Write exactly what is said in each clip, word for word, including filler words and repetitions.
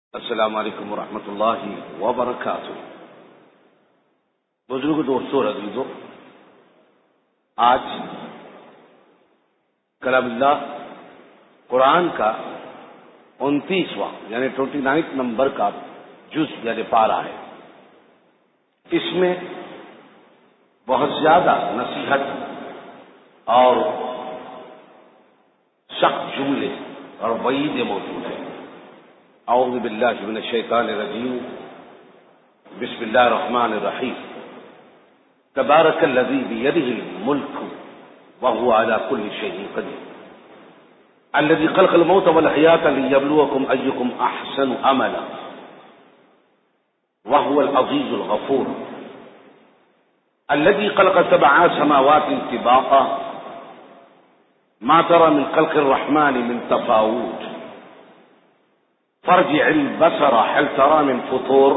السلام علیکم ورحمۃ اللہ وبرکاتہ۔ بزرگ دوستوں اور عزیزوں، آج کلام اللہ قرآن کا انتیسواں یعنی ٹوینٹی نائنتھ نمبر کا جز یعنی پارہ ہے۔ اس میں بہت زیادہ نصیحت اور سخت جملے اور وعیدیں موجود ہیں۔ اعوذ باللہ من الشیطان الرجیم، بسم اللہ الرحمن الرحیم۔ تبارک الذی بیدہ الملک وہو علی کل شیء قدیر، الذی خلق الموت والحیاۃ لیبلوکم ایکم احسن عملا وہو العزیز الغفور، الذی خلق سبع سماوات طباقا ما ترى من خلق الرحمن من تفاوت فارجع البصر هل ترى من فطور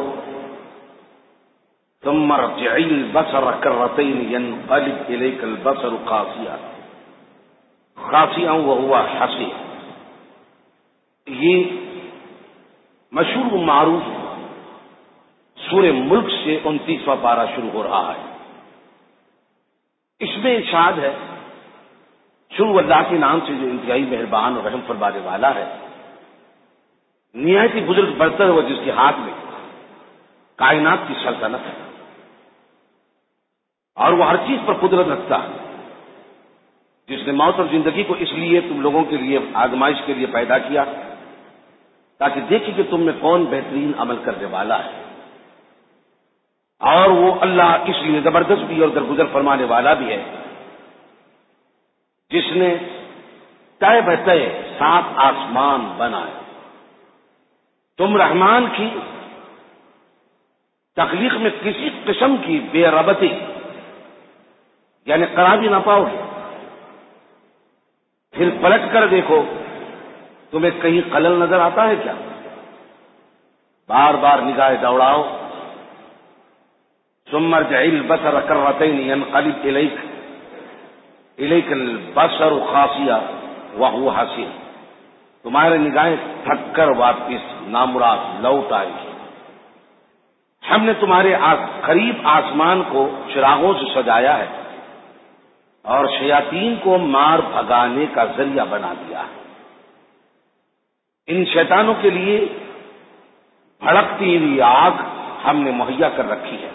ثم ارجع البصر كرتين ينقلب إليك البصر خاسئا خاسئا وهو حسير۔ یہ مشہور و معروف سورہ ملک سے انتیسواں پارہ شروع ہو رہا ہے۔ اس میں ارشاد ہے، شروع اللہ کے نام سے جو انتہائی مہربان اور رحم فرمانے والا ہے، نہایت ہی بزرگ برتر ہوا جس کے ہاتھ میں کائنات کی سلطنت ہے اور وہ ہر چیز پر قدرت رکھتا ہے، جس نے موت اور زندگی کو اس لیے تم لوگوں کے لیے آزمائش کے لیے پیدا کیا تاکہ دیکھیں کہ تم میں کون بہترین عمل کرنے والا ہے، اور وہ اللہ اس لیے زبردست بھی اور درگزر فرمانے والا بھی ہے جس نے طے بطے سات آسمان بنائے۔ تم رحمان کی تخلیق میں کسی قسم کی بے ربطی یعنی خرابی نہ پاؤ گے۔ پھر پلٹ کر دیکھو، تمہیں کہیں خلل نظر آتا ہے کیا؟ بار بار نگاہ دوڑاؤ۔ ثم ارجع البصر كرتين ينقلب اليك اليك البصر خاسئا وهو حسير، تمہارے نگاہیں تھک کر واپس نامراد لوٹ آئے گی۔ ہم نے تمہارے قریب آسمان کو چراغوں سے سجایا ہے اور شیاطین کو مار بھگانے کا ذریعہ بنا دیا ہے۔ ان شیطانوں کے لیے بھڑکتی ہوئی آگ ہم نے مہیا کر رکھی ہے۔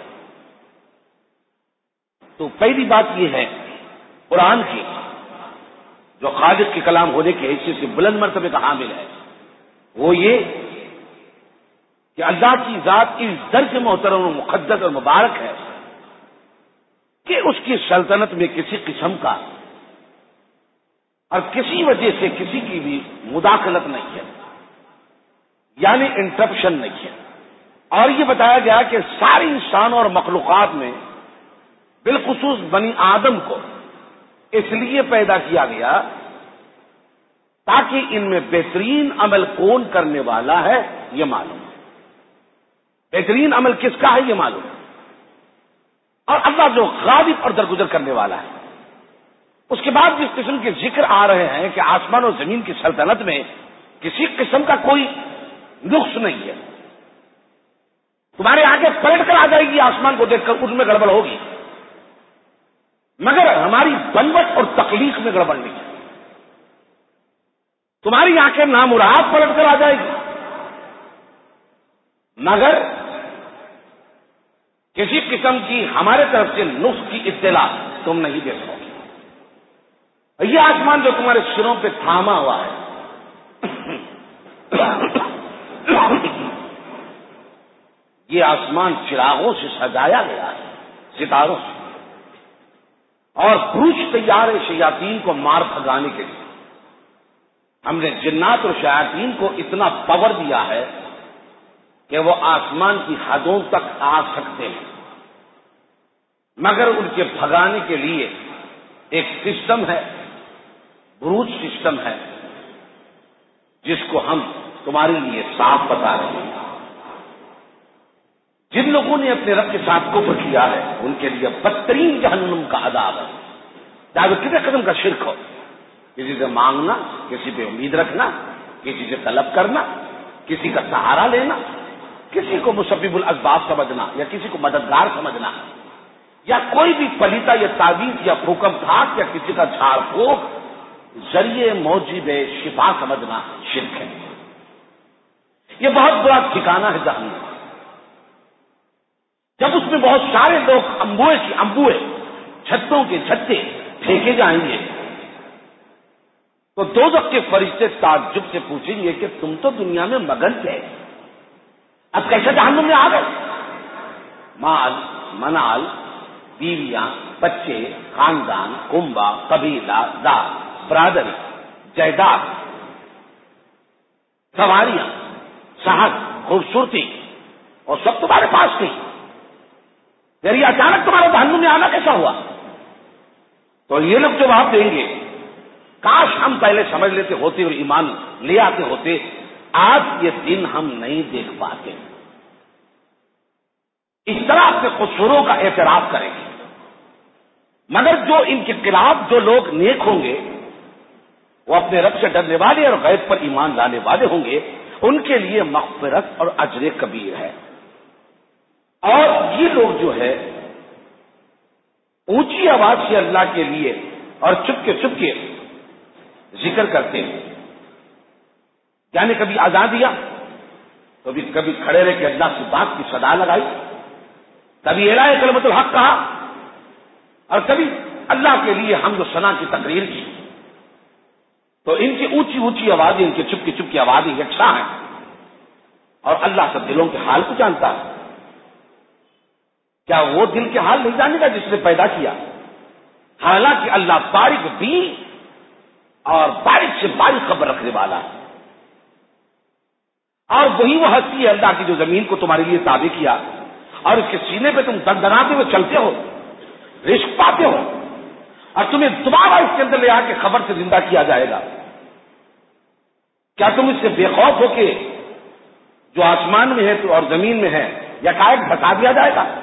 تو پہلی بات یہ ہے قرآن کی، جو خالق کے کلام ہونے کی حیثیت سے بلند مرتبے کا حامل ہے، وہ یہ کہ اللہ کی ذات اس درجے محترم و مقدس اور مبارک ہے کہ اس کی سلطنت میں کسی قسم کا اور کسی وجہ سے کسی کی بھی مداخلت نہیں ہے، یعنی انٹرپشن نہیں ہے۔ اور یہ بتایا گیا کہ سارے انسانوں اور مخلوقات میں بالخصوص بنی آدم کو اس لیے پیدا کیا گیا تاکہ ان میں بہترین عمل کون کرنے والا ہے یہ معلوم ہے، بہترین عمل کس کا ہے یہ معلوم ہے، اور اللہ جو غالب اور درگزر کرنے والا ہے۔ اس کے بعد جس قسم کے ذکر آ رہے ہیں کہ آسمان اور زمین کی سلطنت میں کسی قسم کا کوئی نقص نہیں ہے، تمہارے آگے پلٹ کر آ جائے گی آسمان کو دیکھ کر، اس میں گڑبڑ ہوگی، مگر ہماری بنوٹ اور تخلیق میں گڑبڑ نہیں ہے۔ تمہاری آنکھیں نامراد پلٹ کر آ جائے گی، مگر کسی قسم کی ہمارے طرف سے نقص کی اطلاع تم نہیں دے سکو۔ یہ آسمان جو تمہارے سروں پہ تھاما ہوا ہے، یہ آسمان چراغوں سے سجایا گیا ہے، ستاروں سے، اور بروج تیار ہے شیاطین کو مار بھگانے کے لیے۔ ہم نے جنات اور شیاطین کو اتنا پاور دیا ہے کہ وہ آسمان کی حدوں تک آ سکتے ہیں، مگر ان کے بھگانے کے لیے ایک سسٹم ہے، بروج سسٹم ہے، جس کو ہم تمہارے لیے صاف بتا رہے ہیں۔ جن لوگوں نے اپنے رب کے ساتھ کفر کیا ہے ان کے لیے بدترین جہنم کا عذاب ہے، چاہے وہ کسی قسم کا شرک ہو، کسی سے مانگنا، کسی پہ امید رکھنا، کسی سے طلب کرنا، کسی کا سہارا لینا، کسی کو مسبب الاسباب سمجھنا یا کسی کو مددگار سمجھنا، یا کوئی بھی پلیتا یا تعویذ یا پھوکم دھاک یا کسی کا جھاڑ پھونک ذریعے موجب شفا سمجھنا شرک ہے۔ یہ بہت بڑا ٹھکانہ ہے جہنم۔ جب اس میں بہت سارے لوگ امبوئے کی امبوئے چھتوں کے چھتے پھینکے جائیں گے تو دوزخ کے فرشتے تعجب سے پوچھیں گے کہ تم تو دنیا میں مگن تھے، اب کیسے جہنم میں آ گئے؟ مال، منال، بیویاں، بچے، خاندان، کنبا، قبیلہ، ذات، برادری، جائیداد، سواریاں، صحت، خوبصورتی، اور سب تمہارے پاس تھی، یعنی اچانک تمہارے جہنم میں آنا کیسا ہوا؟ تو یہ لوگ جواب دیں گے کاش ہم پہلے سمجھ لیتے ہوتے اور ایمان لے آتے ہوتے، آج یہ دن ہم نہیں دیکھ پاتے۔ اس طرح اپنے قصوروں کا اعتراف کریں گے، مگر جو ان کے خلاف جو لوگ نیک ہوں گے، وہ اپنے رب سے ڈرنے والے اور غیب پر ایمان لانے والے ہوں گے، ان کے لیے مغفرت اور اجر کبیر ہے۔ اور یہ لوگ جو ہے اونچی آواز سے اللہ کے لیے اور چپ کے چپ کے ذکر کرتے ہیں، یعنی کبھی اذان دیا، کبھی کبھی کھڑے رہ کے اللہ کی بات کی صدا لگائی، کبھی اعلان کلمۃ الحق کہا، اور کبھی اللہ کے لیے حمد و ثنا کی تقریر کی۔ تو ان کی اونچی اونچی آوازیں، ان کے چپ کی چپ کی آوازیں یکساں ہیں، اور اللہ سب دلوں کے حال کو جانتا ہے۔ کیا وہ دل کے حال نہیں جانے گا جس نے پیدا کیا؟ حالانکہ اللہ باریک بین اور باریک سے باریک خبر رکھنے والا ہے، اور وہی وہ ہستی ہے اللہ کی جو زمین کو تمہارے لیے تابع کیا، اور اس کے سینے پہ تم دندناتے ہوئے چلتے ہو، رزق پاتے ہو، اور تمہیں دوبارہ اس کے اندر لے آ کے خبر سے زندہ کیا جائے گا۔ کیا تم اس سے بے خوف ہو کے جو آسمان میں ہے تو اور زمین میں ہے یکایک بتا دیا جائے گا؟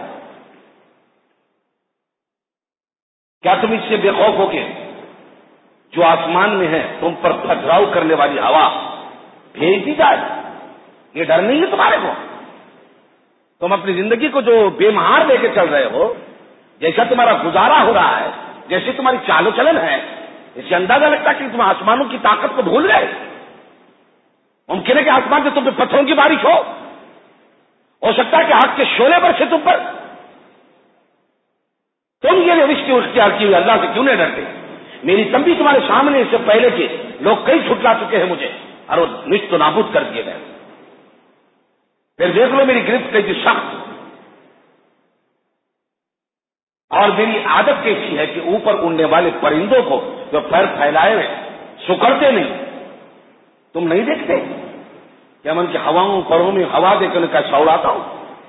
کیا تم اس سے بے خوف ہو کے جو آسمان میں ہے تم پر پتھراؤ کرنے والی ہوا بھیج دی جائے؟ یہ ڈر نہیں ہے تمہارے کو؟ تم اپنی زندگی کو جو بے مہار لے کے چل رہے ہو، جیسا تمہارا گزارا ہو رہا ہے، جیسے تمہاری چال و چلن ہے، اس سے اندازہ لگتا ہے کہ تم آسمانوں کی طاقت کو بھول گئے۔ ممکن ہے کہ آسمان سے تم پہ پتھروں کی بارش ہو ہو سکتا ہے کہ حق کے شعلے برسے تم پر۔ تم یہ روش کیوں اختیار کی ہوئی؟ اللہ سے کیوں نہیں ڈرتے؟ میری تنبیہ تمہارے سامنے اس سے پہلے کے لوگ کئی چھٹلا چکے ہیں مجھے، اور وہ نشت و نابود کر دیے گئے۔ پھر دیکھ لو میری گرفت کیسی سخت، اور میری عادت کیسی ہے کہ اوپر اڑنے والے پرندوں کو جو پیر پھیلائے ہوئے سکڑتے نہیں، تم نہیں دیکھتے کہ من کی ہواؤں پروں میں ہوا دے کر کیسا اڑاتا ہوں؟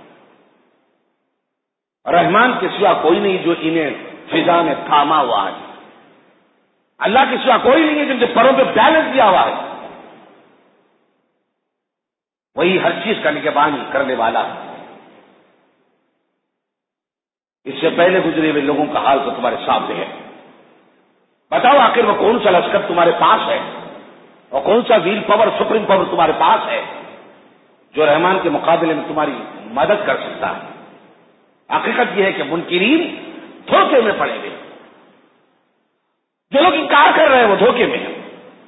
رحمان کے سوا کوئی نہیں جو انہیں فضا میں تھاما ہوا ہے، اللہ کے سوا کوئی نہیں ہے جن کے پروں پہ بیلنس دیا ہوا ہے، وہی ہر چیز کا نگہبانی کرنے والا ہے۔ اس سے پہلے گزرے ہوئے لوگوں کا حال تو تمہارے سامنے ہے۔ بتاؤ آخر وہ کون سا لشکر تمہارے پاس ہے، اور کون سا ویل پاور، سپریم پاور تمہارے پاس ہے جو رحمان کے مقابلے میں تمہاری مدد کر سکتا ہے؟ حقیقت یہ ہے کہ منکرین دھوکے میں پڑے ہوئے، جو لوگ انکار کر رہے ہیں وہ دھوکے میں ہیں،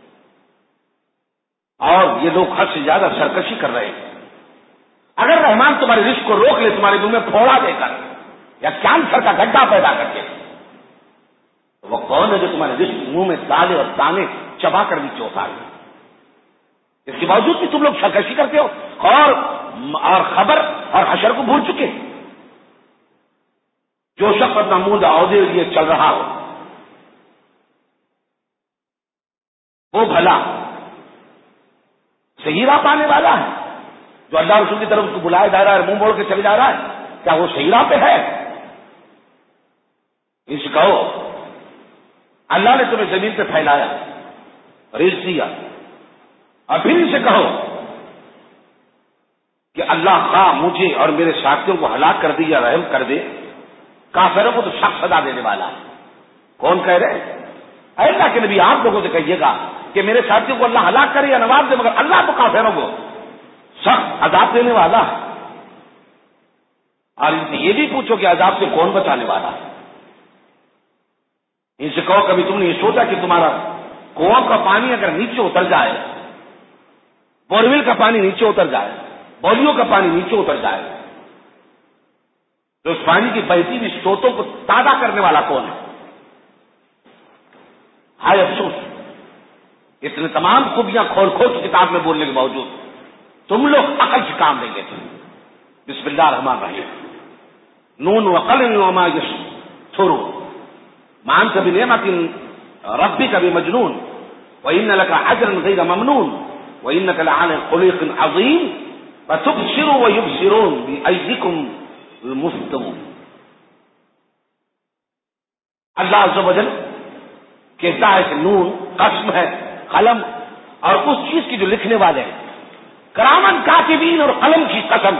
اور یہ لوگ حد سے زیادہ سرکشی کر رہے ہیں۔ اگر رحمان تمہارے رزق کو روک لے، تمہارے منہ میں پھوڑا دے کر یا کینسر کا گڈھا پیدا کر کے، تو وہ کون ہے جو تمہارے رزق منہ میں دالے اور دانے چبا کر بھی چوسا ہے؟ اس کے باوجود بھی تم لوگ سرکشی کرتے ہو اور اور خبر اور حشر کو بھول چکے۔ جو شخص اپنا منہ دعوے لیے چل رہا ہو وہ بھلا صحیح راہ پانے والا ہے؟ جو اللہ رسول کی طرف اس کو بلائے جا رہا ہے، منہ موڑ کے چلے جا رہا ہے، کیا وہ صحیح راہ پہ ہے؟ ان سے کہو اللہ نے تمہیں زمین پہ پھیلایا، رزق دیا، اور پھر ان سے کہو کہ اللہ خواہ مجھے اور میرے ساتھیوں کو ہلاک کر دے یا رحم کر دے، کافروں کو تو سخت سزا دینے والا ہے۔ کون کہہ رہے ہیں؟ اے اللہ کے نبی آپ لوگوں سے کہیے گا کہ میرے ساتھیوں کو اللہ ہلاک کرے یا نواز دے، مگر اللہ تو کافروں کو سخت عذاب دینے والا ہے، اور ان سے یہ بھی پوچھو کہ عذاب سے کون بچانے والا ہے۔ ان سے کہو کبھی تم نے یہ سوچا کہ تمہارا کنواں کا پانی اگر نیچے اتر جائے، بورویل کا پانی نیچے اتر جائے، بولیوں کا پانی نیچے اتر جائے، تو اس پانی کی بہتی ہوئی سوتوں کو تازہ کرنے والا کون ہے؟ ہائے افسوس، اتنے تمام خوبیاں کھول کھول کی کتاب میں بولنے کے باوجود تم لوگ عقل سے کام نہیں لیتے۔ بسم اللہ الرحمن الرحیم، نون وقلم وما یسطرون، ما انت بنعمت ربک بمجنون وان لك اجرا غیر ممنون وانك لعلى خلق عظیم فتبصر ويبصرون بأيديكم المفتون۔ اللہ عز و جل کہتا ہے کہ نون قسم ہے، قلم اور اس چیز کی جو لکھنے والے ہیں، کرامن کاتبین اور قلم کی قسم،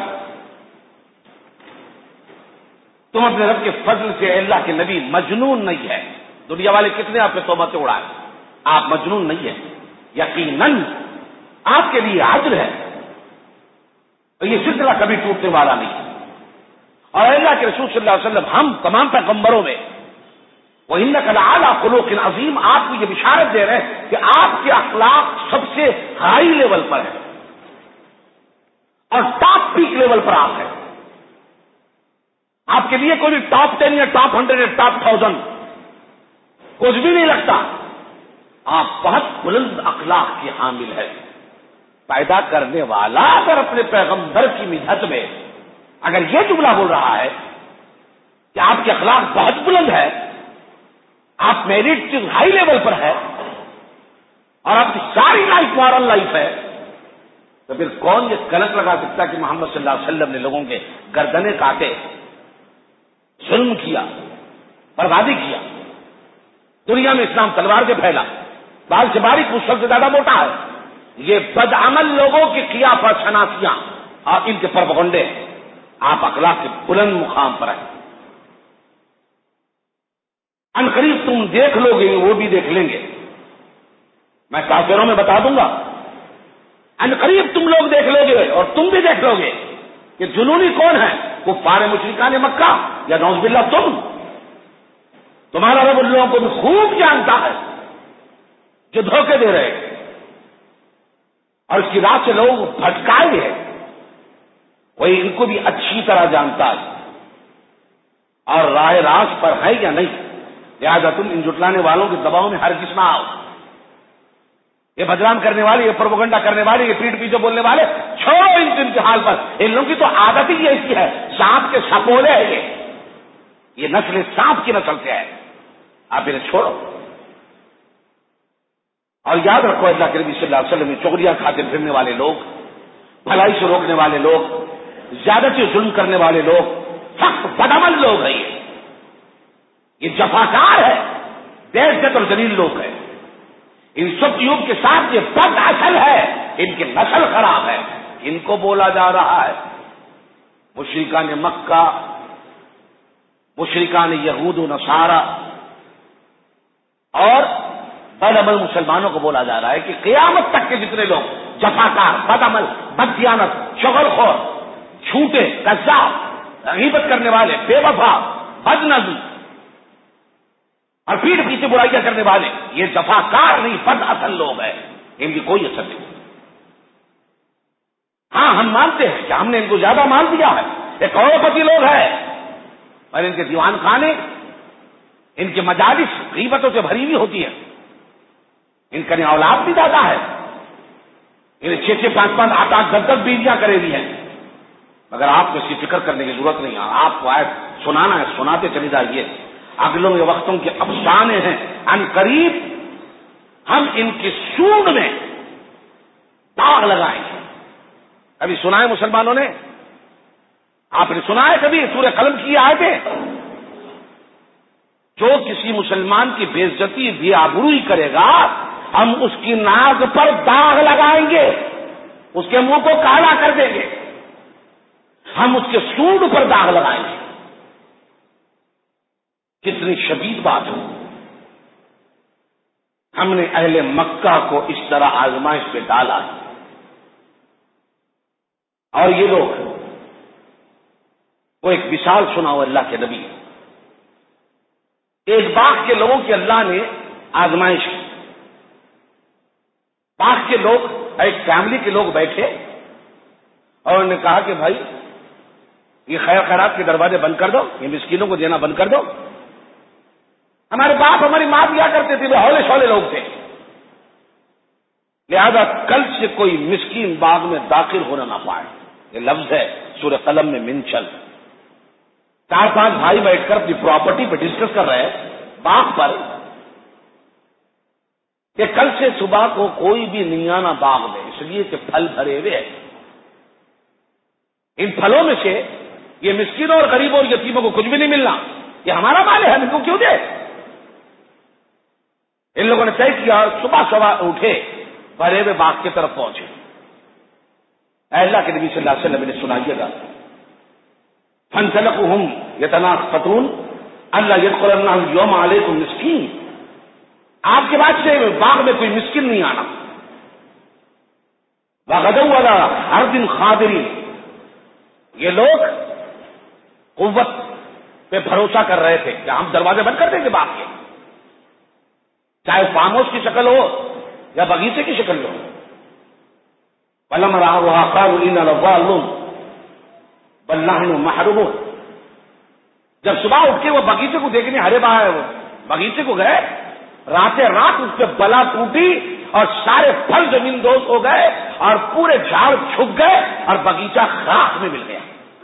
تم اپنے رب کے فضل سے اللہ کے نبی مجنون نہیں ہے۔ دنیا والے کتنے آپ پہ تہمتیں اڑائے، آپ مجنون نہیں ہیں، یقیناً آپ کے لیے عدل ہے، اور یہ سلسلہ کبھی ٹوٹنے والا نہیں۔ اور اللہ کے رسول صلی اللہ علیہ وسلم ہم تمام پیغمبروں میں وَإِنَّكَ لَعَلَىٰ خُلُقٍ عَظِيمٍ، آپ کو یہ بشارت دے رہے ہیں کہ آپ کے اخلاق سب سے ہائی لیول پر ہے اور ٹاپ پیک لیول پر آپ ہیں۔ آپ کے لیے کوئی ٹاپ ٹین یا ٹاپ ہنڈریڈ یا ٹاپ تھاؤزینڈ کچھ بھی نہیں لگتا، آپ بہت بلند اخلاق کی حامل ہے۔ پیدا کرنے والا اگر اپنے پیغمبر کی مدحت میں اگر یہ جملہ بول رہا ہے کہ آپ کے اخلاق بہت بلند ہے، آپ میرٹ کی ہائی لیول پر ہے اور آپ کی ساری لائف مورل لائف ہے، تو پھر کون یہ کلک لگا سکتا کہ محمد صلی اللہ علیہ وسلم نے لوگوں کے گردنے کاٹے، ظلم کیا، بربادی کیا، دنیا میں اسلام تلوار سے پھیلا، بال سے باریک مسل سے زیادہ موٹا ہے، یہ بدعمل لوگوں کی قیافت شناسیاں اور ان کے پروپیگنڈے ہیں۔ آپ اخلاق کے بلند مقام پر ہیں، ان قریب تم دیکھ لو گے، وہ بھی دیکھ لیں گے، میں کافروں میں بتا دوں گا، ان قریب تم لوگ دیکھ لو گے اور تم بھی دیکھ لو گے کہ جنونی کون ہے، کفار مشرکان مکہ یا نعوذ باللہ تم۔ تمہارا رب ان لوگوں کو بھی خوب جانتا ہے جو دھوکے دے رہے ہیں اور اس کی راہ سے لوگ بھٹکائے ہیں، وہی ان کو بھی اچھی طرح جانتا ہے اور راہ راست پر ہے یا نہیں۔ لہٰذا تم ان جٹلانے والوں کے دباؤ میں ہرگز نہ آؤ، یہ بدنام کرنے والے، یہ پروپیگنڈا کرنے والے، یہ پیٹ پیچھے بولنے والے چھوڑو ان کے امتحان پر۔ ان لوگوں کی تو عادت ہی ایسی ہے، سانپ کے سپولے ہے، یہ یہ نسل سانپ کی نسل سے ہے، آپ انہیں چھوڑو۔ اور یاد رکھو اللہ کے نبی صلی اللہ علیہ وسلم میں چغلیاں کھاتے پھرنے والے لوگ، بھلائی سے روکنے والے لوگ، زیادتی ظلم کرنے والے لوگ، سخت بدعمل لوگ ہیں، یہ یہ جفاکار ہے، بے عزت اور ذلیل لوگ ہیں۔ ان سب چیزوں کے ساتھ یہ بد اصل ہے، ان کی نسل خراب ہے، ان کو بولا جا رہا ہے۔ مشرکان مکہ، مشرکان یہود و نصارہ اور بدعمل مسلمانوں کو بولا جا رہا ہے کہ قیامت تک کے جتنے لوگ جفاکار، بدعمل، بددیانت، شغل خور، جھوٹے، کذاب، غیبت کرنے والے، بے وفا، بدنظم اور پیٹ پیچھے برائیاں کرنے والے، یہ جفاکار نہیں بد اصل لوگ ہیں، ان کی کوئی اثر نہیں۔ ہاں ہم مانتے ہیں کہ ہم نے ان کو زیادہ مان دیا ہے، یہ کروڑ پتی لوگ ہیں، اور ان کے دیوان خانے، ان کے مجالس غیبتوں سے بھری ہوئی ہوتی ہے، ان کا اولاد بھی زیادہ ہے، انہیں چھ چھ پانچ پانچ آٹھ آٹھ دس دس بیویاں کرے بھی ہیں، مگر آپ کو اس کی فکر کرنے کی ضرورت نہیں ہے، آپ کو آئے سنانا ہے، سناتے چلی جائیے۔ اگلوں کے وقتوں کے افسانے ہیں، ان قریب ہم ان کی سونڈ میں داغ لگائیں گے۔ کبھی سنا ہے مسلمانوں نے؟ آپ نے سنا ہے کبھی سورہ قلم کی آیتیں؟ جو کسی مسلمان کی بے عزتی بے آبروئی کرے گا، ہم اس کی ناک پر داغ لگائیں گے، اس کے منہ کو کالا کر دیں گے، ہم اس کے سونڈ پر داغ لگائیں گے۔ کتنی شدید بات ہے، ہم نے اہل مکہ کو اس طرح آزمائش پہ ڈالا ہے۔ اور یہ لوگ وہ ایک مثال سنا ہو اللہ کے نبی، ایک باغ کے لوگوں کی اللہ نے آزمائش کی. باغ کے لوگ، ایک فیملی کے لوگ بیٹھے اور انہوں نے کہا کہ بھائی یہ خیر خیرات کے دروازے بند کر دو، یہ مسکینوں کو دینا بند کر دو. ہمارے باپ ہماری ماں دیا کرتے تھے، وہ ہولے شولے لوگ تھے، لہذا کل سے کوئی مسکین باغ میں داخل ہونا نہ پائے. یہ لفظ ہے سورہ قلم میں منچل. چار پانچ بھائی بیٹھ کر اپنی پراپرٹی پہ ڈسکس کر رہے ہیں باغ پر کہ کل سے صبح کو کوئی بھی نہیں آنا باغ میں، اس لیے کہ پھل بھرے ہوئے ہیں. ان پھلوں میں سے یہ مسکینوں اور غریبوں اور یتیموں کو کچھ بھی نہیں ملنا، یہ ہمارا مال ہے، ہم ان کو کیوں دیں؟ ان لوگوں نے طے کیا، صبح صبح اٹھے، بھرے ہوئے باغ کی طرف پہنچے. اے اللہ کے نبی صلی اللہ علیہ وسلم نے سنائیے گا، فانطلقوا یتناقضون اللہ یدخلن اليوم علیکم مسکین، آپ کے بعد سے باغ میں کوئی مسکین نہیں آنا. وغدوا علی حرد قادرین، یہ لوگ قوت پہ بھروسہ کر رہے تھے کہ ہم دروازے بند کر دیں گے باغ کے، چاہے فارم ہاؤس کی شکل ہو یا باغیچے کی شکل ہو. فلما رأوها قالوا إنا لضالون بل نحن محرومون. جب صبح اٹھ کے وہ باغیچے کو دیکھنے ہرے بہائے وہ باغیچے کو گئے، راتیں رات اس پہ بلا ٹوٹی اور سارے پھل زمین دوز ہو گئے اور پورے جھاڑ چھپ گئے اور باغیچہ خاک میں مل گیا.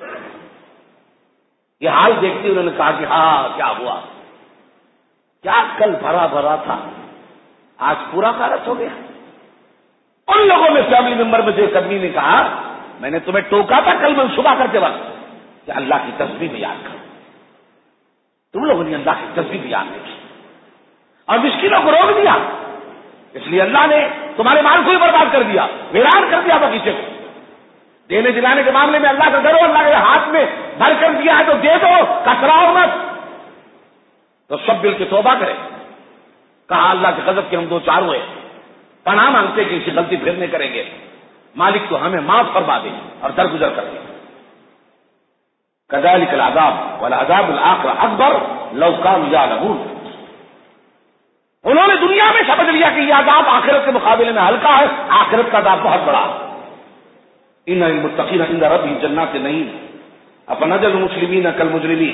یہ حال دیکھتے انہوں نے کہا کہ ہاں کیا ہوا، کیا کل بھرا بھرا تھا آج پورا غارت ہو گیا. ان لوگوں میں فیملی ممبر میں سے ایک آدمی نے کہا میں نے تمہیں ٹوکا تھا کل منصوبہ کرتے وقت کہ اللہ کی تسبیح بیان کرو، تم لوگوں نے اللہ کی تسبیح بیان نہیں کی اور مسکینوں کو روک دیا، اس لیے اللہ نے تمہارے مال کو ہی برباد کر دیا، ویران کر دیا باغیچے کو. دینے دلانے کے معاملے میں اللہ کا ڈرو، اللہ کے ہاتھ میں بھر کر دیا ہے تو دے دو، کتراؤ مت. تو سب مل کے توبہ کرے. کہا اللہ کے غضب کے ہم دو چار ہوئے، پناہ مانگتے کہ اسی غلطی پھر نہیں کریں گے، مالک تو ہمیں معاف فرما دے اور درگزر کر دے. کذالک العذاب والعذاب الآخرہ اکبر لو کانوا یعلمون. انہوں نے دنیا میں سمجھ لیا کہ یہ عذاب آخرت کے مقابلے میں ہلکا ہے، آخرت کا عذاب بہت بڑا. ان المتقین عند ربهم جنات النعیم افنجعل المسلمین کالمجرمین.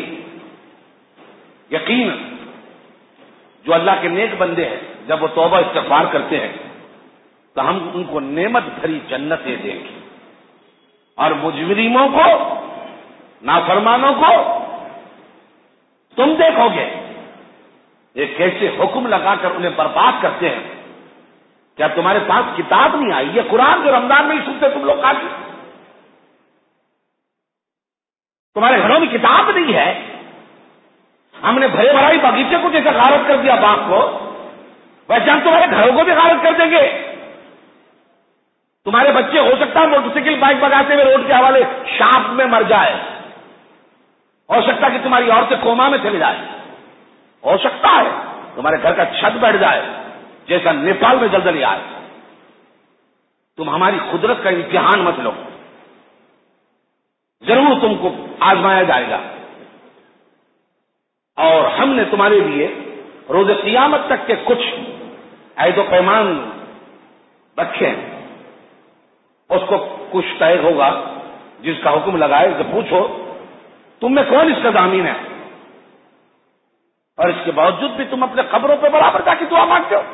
یقین جو اللہ کے نیک بندے ہیں جب وہ توبہ استغفار کرتے ہیں تو ہم ان کو نعمت بھری جنتیں دیں گے، اور مجرموں کو، نافرمانوں کو تم دیکھو گے یہ کیسے حکم لگا کر انہیں برباد کرتے ہیں. کیا تمہارے پاس کتاب نہیں آئی؟ یہ قرآن جو رمضان میں ہی سنتے تم لوگ کافی، تمہارے گھروں میں کتاب نہیں ہے. ہم نے بھرے بھرائی باغیچے کو جیسا غارت کر دیا باغ کو، ویسے ہم تمہارے گھروں کو بھی غارت کر دیں گے. تمہارے بچے ہو سکتا ہے موٹر سائیکل بائک بگاتے ہوئے روڈ کے حوالے شانپ میں مر جائے، ہو سکتا ہے کہ تمہاری عورتیں کوما میں چلی جائے، ہو سکتا ہے تمہارے گھر کا چھت بیٹھ جائے جیسا نیپال میں زلزلے آئے. تم ہماری قدرت کا امتحان مت لو، ضرور تم کو آزمایا جائے گا. اور ہم نے تمہارے لیے روز قیامت تک کے کچھ عہد و پیمان رکھے ہیں، اس کو کچھ طے ہوگا جس کا حکم لگائے تو پوچھو تم میں کون اس کا ضامین ہے، اور اس کے باوجود بھی تم اپنے قبروں پہ برابر جا کے دعا مانگتے ہو.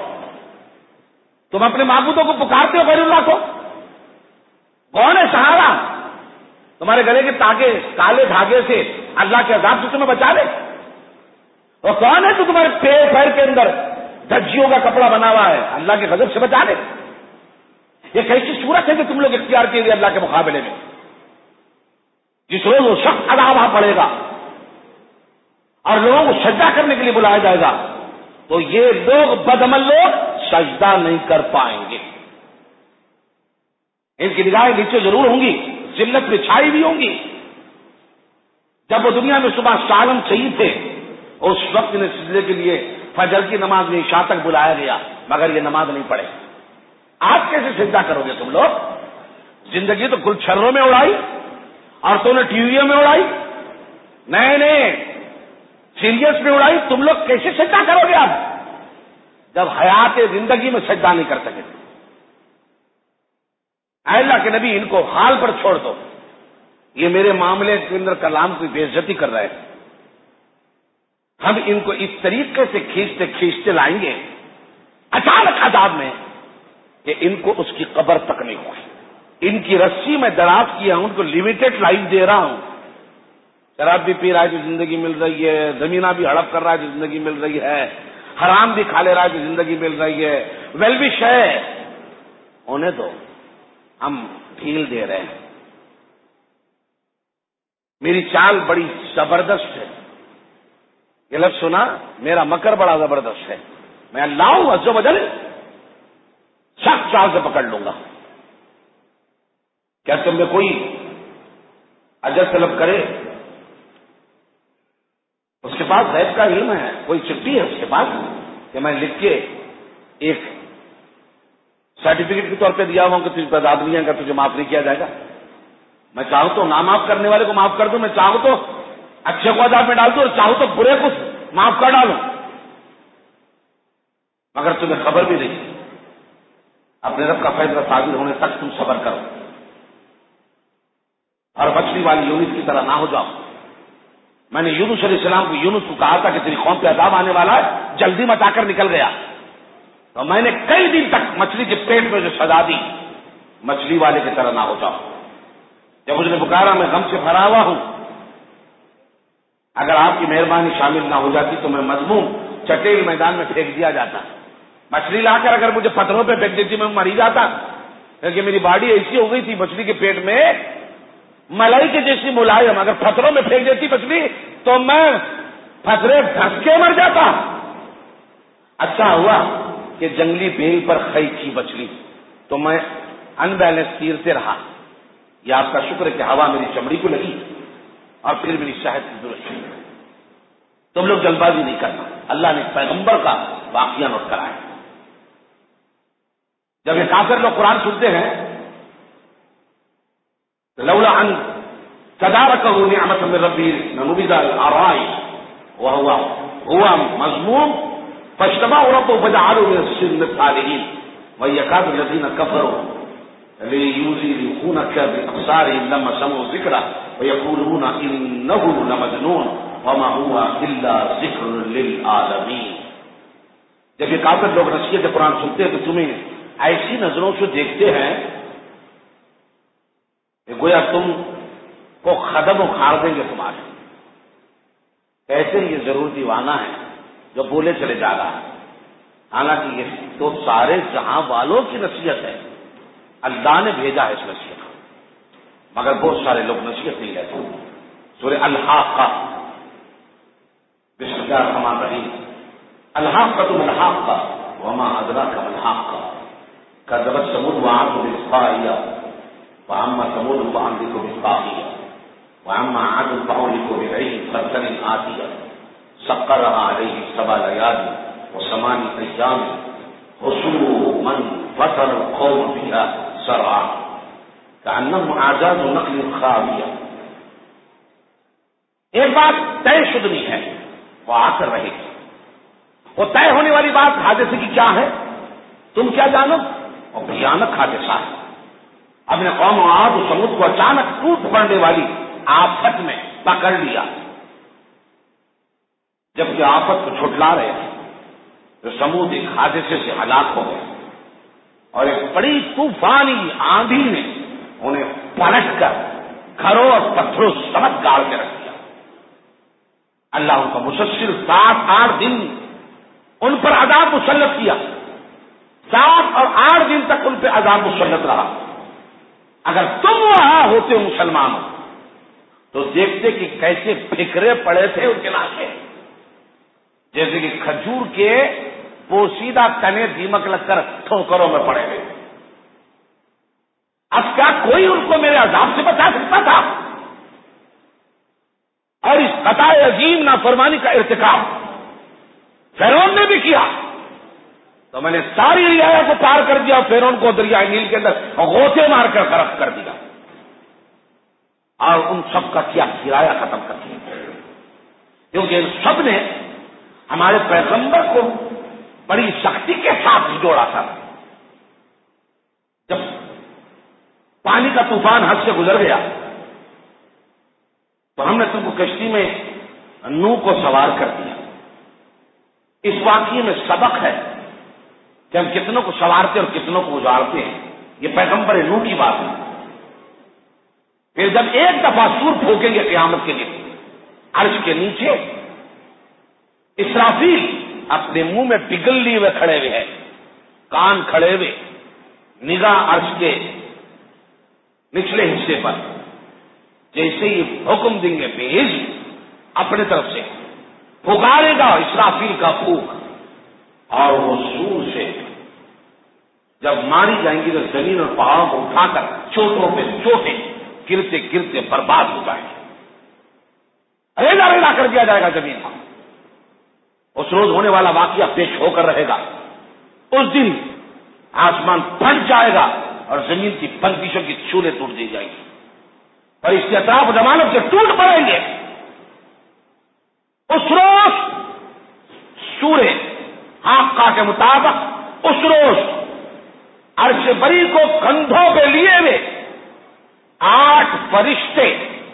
تم اپنے معبودوں کو پکارتے ہو غیر اللہ کو. کون ہے سہارا تمہارے گلے کے تاگے کالے دھاگے سے اللہ کے عذاب سے تمہیں بچا لے؟ اور کون ہے تو تمہارے پیر پیر کے اندر دھجیوں کا کپڑا بنا ہوا ہے اللہ کے غضب سے بچا لے؟ یہ کیسی صورت ہے کہ تم لوگ اختیار کیے اللہ کے مقابلے میں؟ جس روز وہ سخت عذاب وہاں پڑے گا اور لوگوں کو سجدہ کرنے کے لیے بلایا جائے گا تو یہ لوگ بدعمل لوگ سجدہ نہیں کر پائیں گے. ان کی نگاہیں نیچے ضرور ہوں گی، ذلت میں چھائی بھی ہوں گی. جب وہ دنیا میں صبح سالم شہید تھے اس وقت انہیں سجدے کے لیے فجر کی نماز میں عشاء تک بلایا گیا مگر یہ نماز نہیں پڑھے. آج کیسے سجدہ کرو گے تم لوگ؟ زندگی تو گلچھروں میں اڑائی، عورتوں نے ٹی ویوں میں اڑائی، نئے نئے سیریلس میں اڑائی، تم لوگ کیسے سجدہ کرو گے اب جب حیات زندگی میں سجدہ نہیں کر سکے؟ اے اللہ کے نبی ان کو حال پر چھوڑ دو، یہ میرے معاملے کے اندر کلام کی بے عزتی کر رہے ہیں، ہم ان کو اس طریقے سے کھینچتے کھینچتے لائیں گے اچانک عذاب میں کہ ان کو اس کی قبر تک نہیں ہوگی۔ ان کی رسی میں دراز کیا ہوں، ان کو لمیٹڈ لائف دے رہا ہوں، شراب بھی پی رہا ہے جو زندگی مل رہی ہے، زمینہ بھی ہڑپ کر رہا ہے جو زندگی مل رہی ہے، حرام بھی کھا لے رہا ہے جو زندگی مل رہی ہے، ویلوش ہے، انہیں تو ہم ڈھیل دے رہے ہیں۔ میری چال بڑی زبردست ہے، یہ لفظ سنا، میرا مکر بڑا زبردست ہے، میں اللہ ہوں عز و جل، سخت چال سے پکڑ لوں گا۔ کیا تم میں کوئی اجر طلب کرے؟ اس کے پاس غیب کا علم ہے، کوئی چٹھی ہے اس کے پاس کہ میں لکھ کے ایک سرٹیفکیٹ کے طور پہ دیا ہوں کہ تجھ پر عذاب نہیں آئے گا، تجھے معاف نہیں کیا جائے گا؟ میں چاہوں تو نہ معاف کرنے والے کو معاف کر دوں، میں چاہوں تو اچھے کو عذاب میں ڈال دوں، اور چاہوں تو برے کو معاف کر ڈالوں، مگر تمہیں خبر بھی نہیں، اپنے رب کا فیصلہ صادر ہونے تک تم صبر کرو اور مچھلی والی یونس کی طرح نہ ہو جاؤ۔ میں نے یونس علیہ السلام کو یونس کو کہا تھا کہ تیری قوم پہ عذاب آنے والا ہے، جلدی مچا کر نکل گیا، تو میں نے کئی دن تک مچھلی کے پیٹ میں جو سزا دی، مچھلی والے کی طرح نہ ہو جاؤ۔ جب مجھے پکارا میں غم سے بھرا ہوا ہوں، اگر آپ کی مہربانی شامل نہ ہو جاتی تو میں مذموم چٹیل میدان میں پھینک دیا جاتا، مچھلی لا کر اگر مجھے پتھروں پہ پھینک دیتی میں مر ہی جاتا، کیونکہ میری باڈی ایسی ہو گئی تھی مچھلی کے پیٹ میں ملائی کے جیسی ملائم، اگر پتھروں میں پھینک دیتی مچھلی تو میں پتھرے دھس کے مر جاتا۔ اچھا ہوا کہ جنگلی بیل پر کھئی تھی مچھلی، تو میں ان بیلنس تیرتے رہا، یہ آپ کا شکر ہے کہ ہوا میری چمڑی کو لگی اور پھر میری صحت کی درست ہوئی۔ تم لوگ جلد بازی نہیں کرنا، اللہ نے پیغمبر کا واقعہ نوٹ کرایا۔ جب یہ کافر لوگ قرآن سنتے ہیں لولا ان تدارکہ نعمت من ربی لنبذ بالعراء وهو هو مذموم فاجتباه ربه فجعله من الصالحين ويكاد الذين كفروا ليزيغونك بأبصارهم لما سمعوا الذكر ويقولون إنه لمجنون وما هو إلا ذكر للعالمين۔ جب یہ کافر لوگ نصیحت قرآن سنتے ہیں تو تمہیں ایسی نظروں سے دیکھتے ہیں کہ گویا تم کو خدم اکھاڑ دیں گے تمہارے، کیسے یہ ضرور دیوانہ ہے جو بولے چلے جا رہا ہے، حالانکہ یہ تو سارے جہاں والوں کی نصیحت ہے، اللہ نے بھیجا ہے اس نصیحت کو، مگر بہت سارے لوگ نصیحت نہیں لیتے۔ سورہ الحاقہ، بسم اللہ الرحمن الرحیم، الحاقۃ ما الحاقہ وما ادراک ما الحاقہ کذبت ثمود وعاد بالقاریہ واما ثمود فاهلكوا بالطاغیہ واما عاد فاهلكوا بريح صرصر آتیہ سخرها علیہم سبع لیال وثمانیة ایام حسوما فتر القوم فيها سرعا كأنهم أعجاز نخل خاوية۔ ایک بات طے شدنی ہے، وہ آ کر رہے گی، وہ طے ہونے والی بات حادثے کی کیا ہے تم کیا جانو، اور بھیانک حادثہ ہے۔ اپنے قوم عاد و سمود کو اچانک ٹوٹ پڑنے والی آفت میں پکڑ لیا، جبکہ آفت کو چھٹلا رہے ہیں تو سمود ایک حادثے سے ہلاک ہو گئے، اور ایک بڑی طوفانی آندھی نے انہیں پلٹ کر گھروں اور پتھروں سمیت گاڑ کے رکھ دیا۔ اللہ ان کا مسلسل سات آٹھ دن ان پر عذاب مسلط کیا، سات اور آٹھ دن تک ان پہ عذاب مسلط رہا۔ اگر تم وہاں ہوتے مسلمانوں تو دیکھتے کہ کیسے پھکرے پڑے تھے ان کے لاشیں، جیسے کہ کھجور کے پوشیدہ تنے دیمک لگ کر ٹھوکروں میں پڑے ہوئے۔ اب کیا کوئی ان کو میرے عذاب سے بچا سکتا تھا؟ اور اس خطائے عظیم نافرمانی کا ارتکاب فرعون نے بھی کیا، تو میں نے ساری رعایا کو پار کر دیا اور پھر ان کو دریائے نیل کے اندر غوطے مار کر غرق کر دیا اور ان سب کا کیا کرایہ ختم کر دیا، کیونکہ ان سب نے ہمارے پیغمبر کو بڑی سختی کے ساتھ جوڑا تھا۔ جب پانی کا طوفان حد سے گزر گیا تو ہم نے تم کو کشتی میں نوح کو سوار کر دیا۔ اس واقعے میں سبق ہے کہ ہم کتنوں کو سوارتے اور کتنوں کو اجاڑتے ہیں، یہ پیغمبر نوح کی بات ہے۔ پھر جب ایک دفعہ سور پھونکیں گے قیامت کے دن، عرش کے نیچے اسرافیل اپنے منہ میں پگھل لیے ہوئے کھڑے ہوئے ہیں، کان کھڑے ہوئے، نگاہ عرش کے نچلے حصے پر، جیسے یہ حکم دیں گے بھیج اپنے طرف سے پکارے گا اسرافیل کا پھونک، اور وہ سور سے جب ماری جائیں گی تو زمین اور پہاڑوں کو اٹھا کر چوٹوں پہ چوٹیں گرتے گرتے برباد ہو جائیں گے، ریلا ریلا کر دیا جائے گا زمین کو۔ اس روز ہونے والا واقعہ پیش ہو کر رہے گا۔ اس دن آسمان پھٹ جائے گا اور زمین کی بندشوں کی چولیں ٹوٹ دی جائیں گی اور اس کے اطراف ضمانت سے ٹوٹ پڑیں گے۔ اس روز سورہ حاقہ کے مطابق اس روز عرش بری کو کندھوں پہ لیے ہوئے آٹھ فرشتے،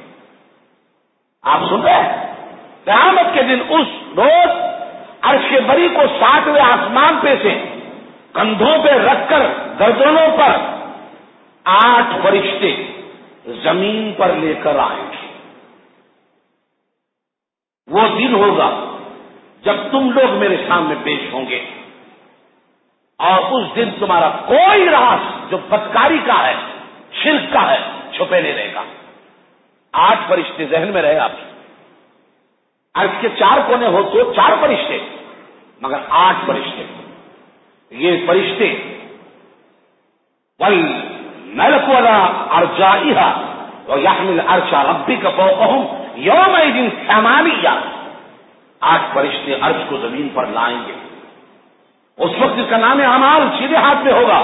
آپ سن رہے ہیں، قیامت کے دن اس روز عرش بری کو ساتویں آسمان پہ سے کندھوں پہ رکھ کر گردنوں پر آٹھ فرشتے زمین پر لے کر آئیں گے۔ وہ دن ہوگا جب تم لوگ میرے سامنے پیش ہوں گے اور اس دن تمہارا کوئی راز جو بدکاری کا ہے، شرک کا ہے، چھپے نہیں رہے گا۔ آٹھ فرشتے ذہن میں رہے آپ کی، عرش کے چار کونے ہو تو چار فرشتے، مگر آٹھ فرشتے۔ یہ فرشتے والملک علی ارجائها ويحمل عرش ربك فوقهم يومئذ ثمانیہ، آٹھ فرشتے عرش کو زمین پر لائیں گے۔ اس وقت اس کا نام اعمال سیدھے ہاتھ میں ہوگا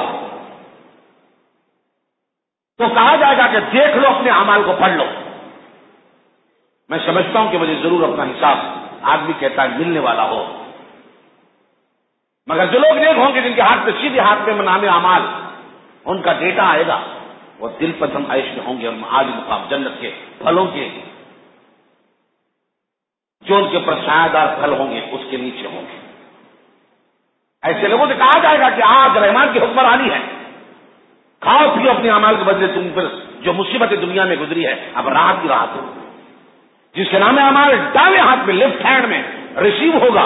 تو کہا جائے گا کہ دیکھ لو اپنے اعمال کو، پڑھ لو۔ میں سمجھتا ہوں کہ مجھے ضرور اپنا حساب آدمی کہتا ہے ملنے والا ہو، مگر جو لوگ نیک ہوں گے جن کے ہاتھ پہ سیدھے ہاتھ پہ نام اعمال، ان کا ڈیٹا آئے گا، وہ دل پسند عیش میں ہوں گے اور معالی مقام جنت کے پھلوں کے جو ان کے پر سایہ دار پھل ہوں گے اس کے نیچے ہوں گے۔ ایسے لوگوں سے کہا جائے گا کہ آج رحمان کی حکمرانی ہے، کھاؤ پیو اپنے اعمال کے بدلے، تم پر جو مصیبتیں دنیا میں گزری ہے اب راحت کی راحت ہو۔ جس کے نام اعمال دائیں ہاتھ میں لیفٹ ہینڈ میں ریسیو ہوگا،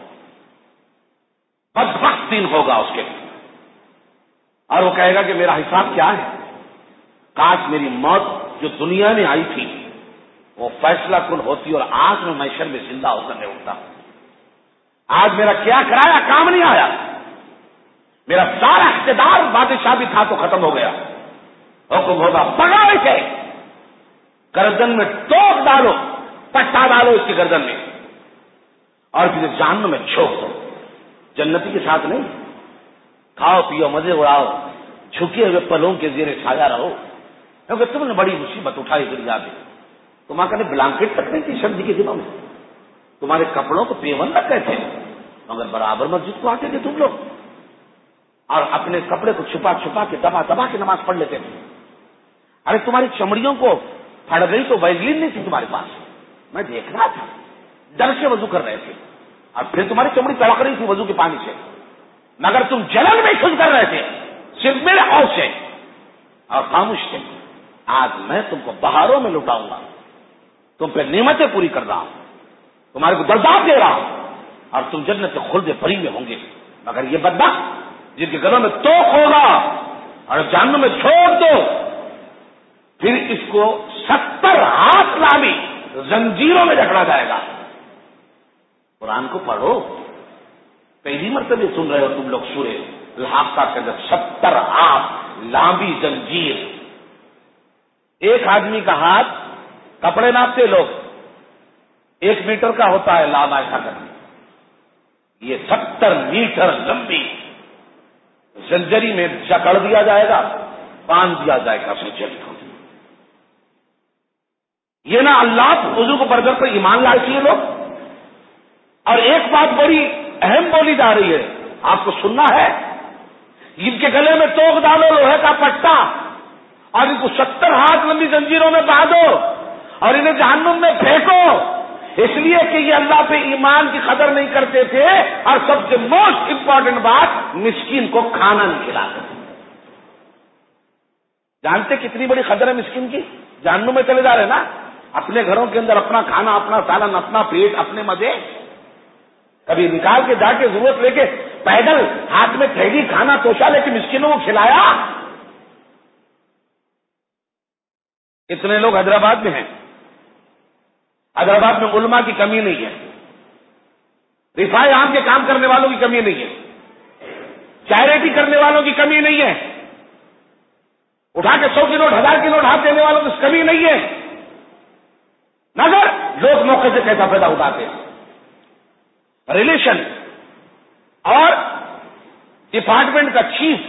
بدبخت دن ہوگا اس کے، اور وہ کہے گا کہ میرا حساب کیا ہے، کاش میری موت جو دنیا میں آئی تھی وہ فیصلہ کن ہوتی اور آج میں محشر میں زندہ ہو کر نہیں اٹھتا۔ آج میرا کیا کرایا کام نہیں آیا، میرا سارا اقتدار بادشاہ بھی تھا تو ختم ہو گیا۔ حکم ہوگا پکڑو اسے، گردن میں ٹوک ڈالو، پٹا ڈالو اس کی گردن میں اور پھر جہنم میں چھوڑ دو۔ جنتی کے ساتھ نہیں، کھاؤ پیو مزے اڑاؤ، جھکے ہوئے پلوں کے زیر سایہ رہو، کیونکہ تم نے بڑی مصیبت اٹھائی دنیا میں۔ تمہارا کبھی بلانکٹ تک نہیں تھی سردی کے دنوں میں، تمہارے کپڑوں کو پیون لگ گئے تھے، مگر برابر مسجد کو آتے تھے تم لوگ اور اپنے کپڑے کو چھپا چھپا کے دبا دبا کے نماز پڑھ لیتے تھے۔ ارے تمہاری چمڑیوں کو پھڑ گئی تو ویزلین نہیں تھی تمہارے پاس، میں دیکھ رہا تھا، ڈر سے وضو کر رہے تھے اور پھر تمہاری چمڑی تڑک رہی تھی وضو کے پانی سے، مگر تم جلن میں خود کر رہے تھے صرف میرے خوف سے اور خاموش تھے۔ آج میں تم کو بہاروں میں لٹاؤں گا، تم پہ نعمتیں پوری کر رہا ہوں، تمہارے کو درداب دے رہا ہوں اور تم جنت کے خلد بری میں ہوں گے۔ مگر یہ بدبخت جن کے گھروں میں توق ہوگا اور جہنم میں چھوڑ دو، پھر اس کو ستر ہاتھ لامی زنجیروں میں جکڑا جائے گا۔ قرآن کو پڑھو، پہلی مرتبہ سن رہے ہو تم لوگ سورہ الحاقہ کے اندر ستر ہاتھ لامبی زنجیر۔ ایک آدمی کا ہاتھ، کپڑے ناپتے لوگ ایک میٹر کا ہوتا ہے لام ایسا کرنا، یہ ستر میٹر لمبی زنجری میں جکڑ دیا جائے گا، باندھ دیا جائے گا زنجری کو. یہ نہ اللہ حضور کو برگر پر ایمان لائے تھے یہ لوگ. اور ایک بات بڑی اہم بولی جا رہی ہے، آپ کو سننا ہے، ان کے گلے میں توق ڈالو لوہے کا پٹا اور ان کو ستر ہاتھ لمبی زنجیروں میں باندھو اور انہیں جہنم میں پھینکو، اس لیے کہ یہ اللہ پہ ایمان کی قدر نہیں کرتے تھے، اور سب سے موسٹ امپورٹنٹ بات، مسکین کو کھانا نہیں کھلاتے. جانتے کتنی بڑی قدر ہے مسکین کی؟ جہنم میں چلے جا رہے نا، اپنے گھروں کے اندر اپنا کھانا، اپنا سالن، اپنا پیٹ، اپنے مزے، کبھی نکال کے جا کے ضرورت لے کے پیدل ہاتھ میں تھیلی کھانا توشا لے کے مسکینوں کو کھلایا. اتنے لوگ حیدرآباد میں ہیں. حیدرآباد میں علماء کی کمی نہیں ہے، رفاع عام کے کام کرنے والوں کی کمی نہیں ہے، چیریٹی کرنے والوں کی کمی نہیں ہے، اٹھا کے سو کی نوٹ، ہزار کی نوٹ ہاتھ دینے والوں کی کمی نہیں ہے، مگر لوگ موقع سے پیسہ پیدا اٹھاتے ہیں. ریلیشن اور ڈپارٹمنٹ کا چیف،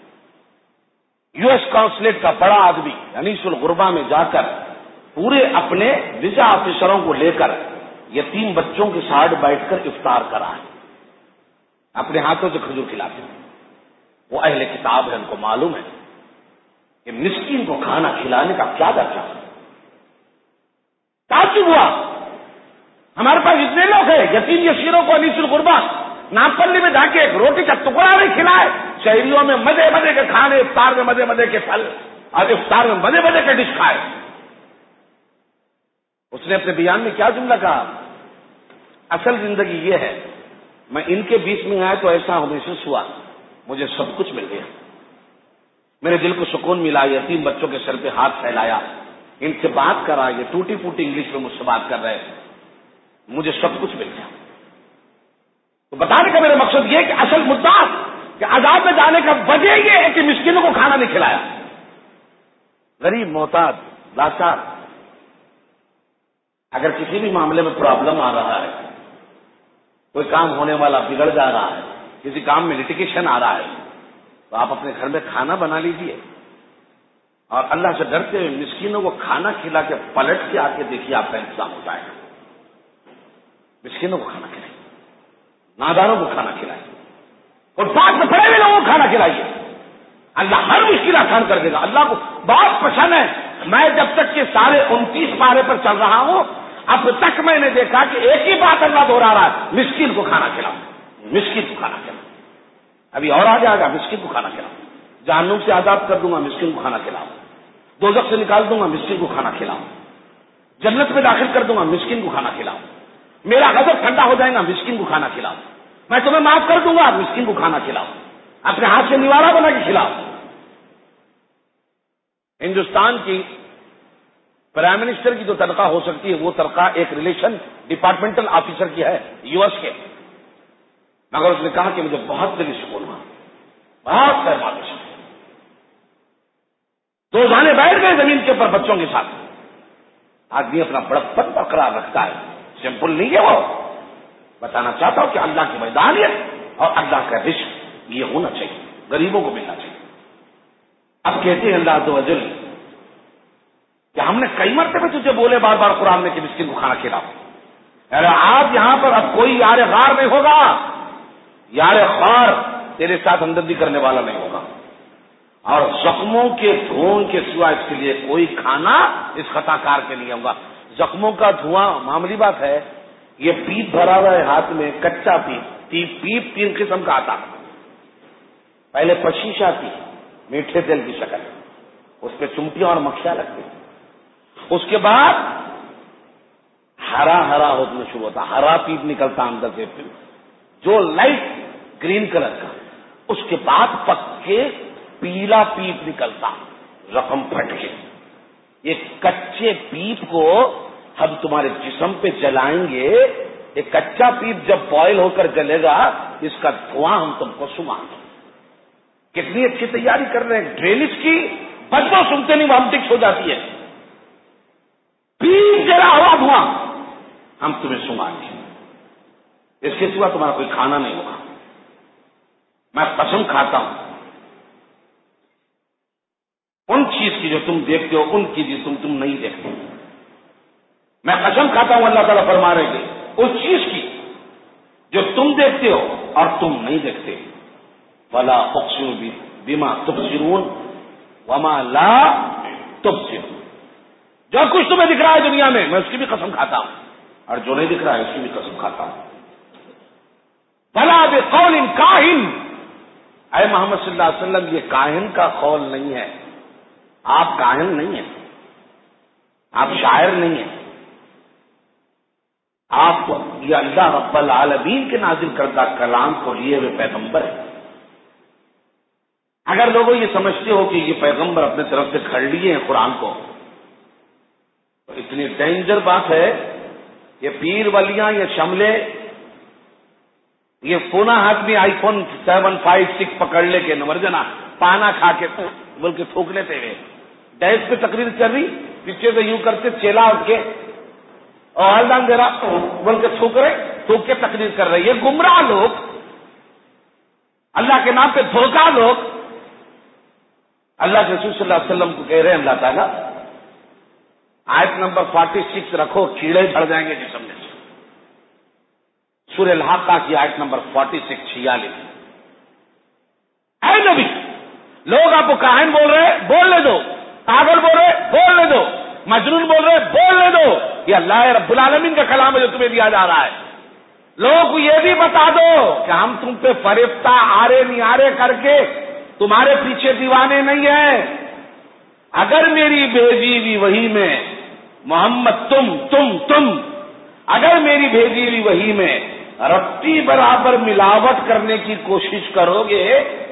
یو ایس کانسلیٹ کا بڑا آدمی انیس الغربا میں جا کر پورے اپنے ویزا آفیسروں کو لے کر یتیم بچوں کے ساتھ بیٹھ کر افطار کرا ہے، اپنے ہاتھوں سے کھجور کھلاتے ہیں. وہ اہل کتاب ہے، ان کو معلوم ہے کہ مسکین کو کھانا کھلانے کا کیا درجہ ہے. تعجب ہوا، ہمارے پاس اتنے لوگ ہیں یتیم یسیروں کو انیس الغربا ناپلی میں جا کے ایک روٹی کا ٹکڑا نہیں کھلائے، شہریوں میں مزے مزے کے کھانے، افطار میں مزے مزے کے پھل اور افطار میں مزے مزے کے ڈش کھائے. اس نے اپنے بیان میں کیا جملہ کہا؟ اصل زندگی یہ ہے، میں ان کے بیچ میں آیا تو ایسا محسوس ہوا مجھے سب کچھ مل گیا، میرے دل کو سکون ملا. یتیم بچوں کے سر پہ ہاتھ پھیلایا، ان سے بات کرا، یہ ٹوٹی پوٹی انگلش میں مجھ سے بات کر رہے ہیں، مجھے سب کچھ مل گیا. تو بتانے کا میرا مقصد یہ کہ اصل مدعا کہ عذاب میں جانے کا وجہ یہ ہے کہ مسکینوں کو کھانا نہیں کھلایا. غریب، محتاج، لاچار، اگر کسی بھی معاملے میں پرابلم آ رہا ہے، کوئی کام ہونے والا بگڑ جا رہا ہے، کسی کام میں لٹیگیشن آ رہا ہے، تو آپ اپنے گھر میں کھانا بنا لیجئے اور اللہ سے ڈرتے ہوئے مسکینوں کو کھانا کھلا کے پلٹ کے آ کے دیکھیے آپ کا انتظام ہو جائے گا. مسکینوں کو کھانا کھلائیے، ناداروں کو کھانا کھلائیے، اور ساتھ میں پڑے ہوئے لوگوں کو کھانا کھلائیے. اللہ ہر مشکل آسان کر دے گا. اللہ کو بہت پسند ہے. میں جب تک کہ سارے انتیس پارے پر چل رہا ہوں، اب تک میں نے دیکھا کہ ایک ہی بات اللہ دوہرا رہا ہے، مسکین کو کھانا کھلاؤ، مسکین کو کھانا کھلاؤ. ابھی اور آ جائے گا، مسکین کو کھانا کھلاؤ. جہنم سے آزاد کر دوں گا، مسکین کو کھانا کھلاؤ. دوزخ سے نکال دوں گا، مسکین کو کھانا کھلاؤ. جنت میں داخل کر دوں گا، مسکین کو کھانا کھلاؤ. میرا غضب ٹھنڈا ہو جائے گا، مسکین کو کھانا کھلاؤ. میں تمہیں معاف کر دوں گا، مسکین کو کھانا کھلاؤ. اپنے ہاتھ سے نوارا بنا کے کھلاؤ. ہندوستان کی پرائم منسٹر کی جو تنخواہ ہو سکتی ہے وہ تنخواہ ایک ریلیشن ڈپارٹمنٹل آفیسر کی ہے یو ایس کے. مگر اس نے کہا کہ مجھے بہت دلی سکون ہوا، بہت سرمایہ. دو جانے بیٹھ گئے زمین کے اوپر بچوں کے ساتھ. آدمی اپنا بڑپن برقرار رکھتا ہے، سمپل نہیں ہے. وہ بتانا چاہتا ہوں کہ اللہ کی وحدانیت اور اللہ کا رزق یہ ہونا چاہیے، غریبوں کو ملنا چاہیے. اب کہتے ہیں اللہ عز و جل کہ ہم نے کئی مرتبہ تجھے بولے بار بار قرآن میں کہ مسکین کو کھانا کھلاؤ. ارے آج یہاں پر اب کوئی یار غار نہیں ہوگا، یار خار تیرے ساتھ ہمدردی کرنے والا نہیں ہوگا، اور زخموں کے دھواں کے سوا اس کے لیے کوئی کھانا اس خطا کار کے لیے ہوگا. زخموں کا دھواں معمولی بات ہے. یہ پیپ بھرا ہوا ہے ہاتھ میں، کچا پیپ. پیپ تین قسم کا آتا. پہلے پشیش آتی، میٹھے تیل کی شکل، اس پہ چمٹیاں اور مکھیاں لگتی. اس کے بعد ہرا ہرا ہونا شروع ہوتا، ہرا پیپ نکلتا اندر سے جو لائٹ گرین کلر کا. اس کے بعد پک کے پیلا پیپ نکلتا، رقم پھٹ کے. یہ کچے پیپ کو ہم تمہارے جسم پہ جلائیں گے. یہ کچا پیپ جب بوائل ہو کر جلے گا، اس کا دھواں ہم تم کو سنائیں گے. کتنی اچھی تیاری کر رہے ہیں. ڈرینیج کی بدبو سنتے نہیں وامٹکس ہو جاتی ہے. پیپ جلا ہوا دھواں ہم تمہیں سنائیں گے. اس کے سوا تمہارا کوئی کھانا نہیں ہوگا. میں قسم کھاتا ہوں جو تم دیکھتے ہو ان کی جو تم تم نہیں دیکھتے. میں قسم کھاتا ہوں اللہ تعالیٰ فرما رہے ہیں اس چیز کی جو تم دیکھتے ہو اور تم نہیں دیکھتے. فلا اقسم بما تبصرون وما لا تبصرون. جو کچھ تمہیں دکھ رہا ہے دنیا میں میں اس کی بھی قسم کھاتا ہوں اور جو نہیں دکھ رہا ہے اس کی بھی قسم کھاتا ہوں. فلا بقول کاہن، اے محمد صلی اللہ علیہ وسلم یہ کاہن کا قول نہیں ہے. آپ کاہن نہیں ہیں، آپ شاعر نہیں ہیں، آپ یہ اللہ رب العالمین کے نازل کردہ کلام کو لیے ہوئے پیغمبر ہیں. اگر لوگوں یہ سمجھتے ہو کہ یہ پیغمبر اپنے طرف سے کھڑ لیے ہیں قرآن کو، تو اتنی ڈینجر بات ہے. یہ پیر ولیاں، یہ شملے، یہ پونا ہاتھ میں iPhone seven five six پکڑ لے کے نورجنا پانا کھا کے بول کے تھوک لیتے ہوئے ڈیس پہ تقریر کر رہی، پیچھے سے یوں کرتے چیلا اٹھ کے اور ہلدان دے رہا بول کے تھوک رہے، تھوک کے تقریر کر رہے. یہ گمراہ لوگ، اللہ کے نام پہ دھوکا لوگ اللہ کے رسول صلی اللہ علیہ وسلم کو کہہ رہے ہیں اللہ تعالیٰ آیت نمبر فورٹی سکس رکھو، کیڑے جھڑ جائیں گے جسم میں سے. سورہ الحاقہ کی آیت نمبر فورٹی سکس چھیالیس. اے نبی، لوگ آپ کو کاہن بول رہے بولنے دو، پاگل بول رہے بولنے دو، مجنون بول رہے بولنے دو. یہ اللہ رب العالمین کا کلام ہے جو تمہیں دیا جا رہا ہے. لوگوں کو یہ بھی بتا دو کہ ہم تم پہ فریفتہ آرے نیارے کر کے تمہارے پیچھے دیوانے نہیں ہیں. اگر میری بھیجی ہوئی وحی میں محمد تم تم تم اگر میری بھیجی ہوئی وحی میں رتی برابر ملاوٹ کرنے کی کوشش کرو گے،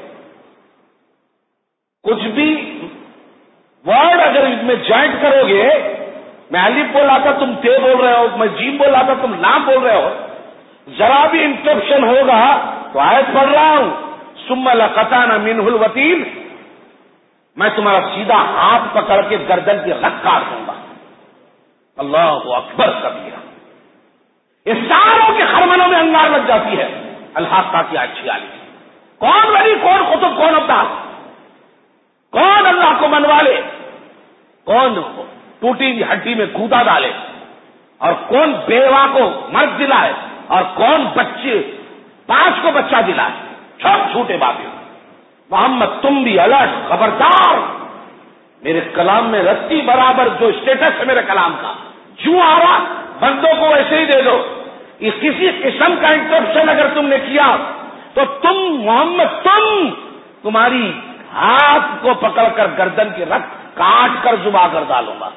کچھ بھی ورڈ اگر اس میں جوائنٹ کرو گے، میں الف بول رہا تھا تم تے بول رہے ہو، میں جیم بول رہا تھا تم لام بول رہے ہو، ذرا بھی انٹرپشن ہوگا تو آیت پڑھ رہا ہوں ثم لقطعنا منه الوتین، میں تمہارا سیدھا ہاتھ پکڑ کے گردن کی رگ کاٹ دوں گا. اللہ اکبر کبیرہ. یہ ساروں کے خرمنوں میں انگار لگ جاتی ہے. الحاقہ کی آیت چھیالیس. کون ولی، کون قطب، کون ابدال، کون اللہ کو منوا لے، کون ٹوٹی ہوئی ہڈی میں کودا ڈالے، اور کون بیوہ کو مرد دلائے، اور کون بچے پانچ کو بچہ دلائے. چھوٹ چھوٹے باتیں. محمد تم بھی الرٹ، خبردار. میرے کلام میں رتی برابر جو اسٹیٹس ہے میرے کلام کا، جو آ رہا بندوں کو ویسے ہی دے دو. یہ کسی قسم کا انٹرپشن اگر تم نے کیا تو تم محمد تم تمہاری ہاتھ کو پکڑ کر گردن کی رگ کاٹ کر زبا کر ڈالوں گا.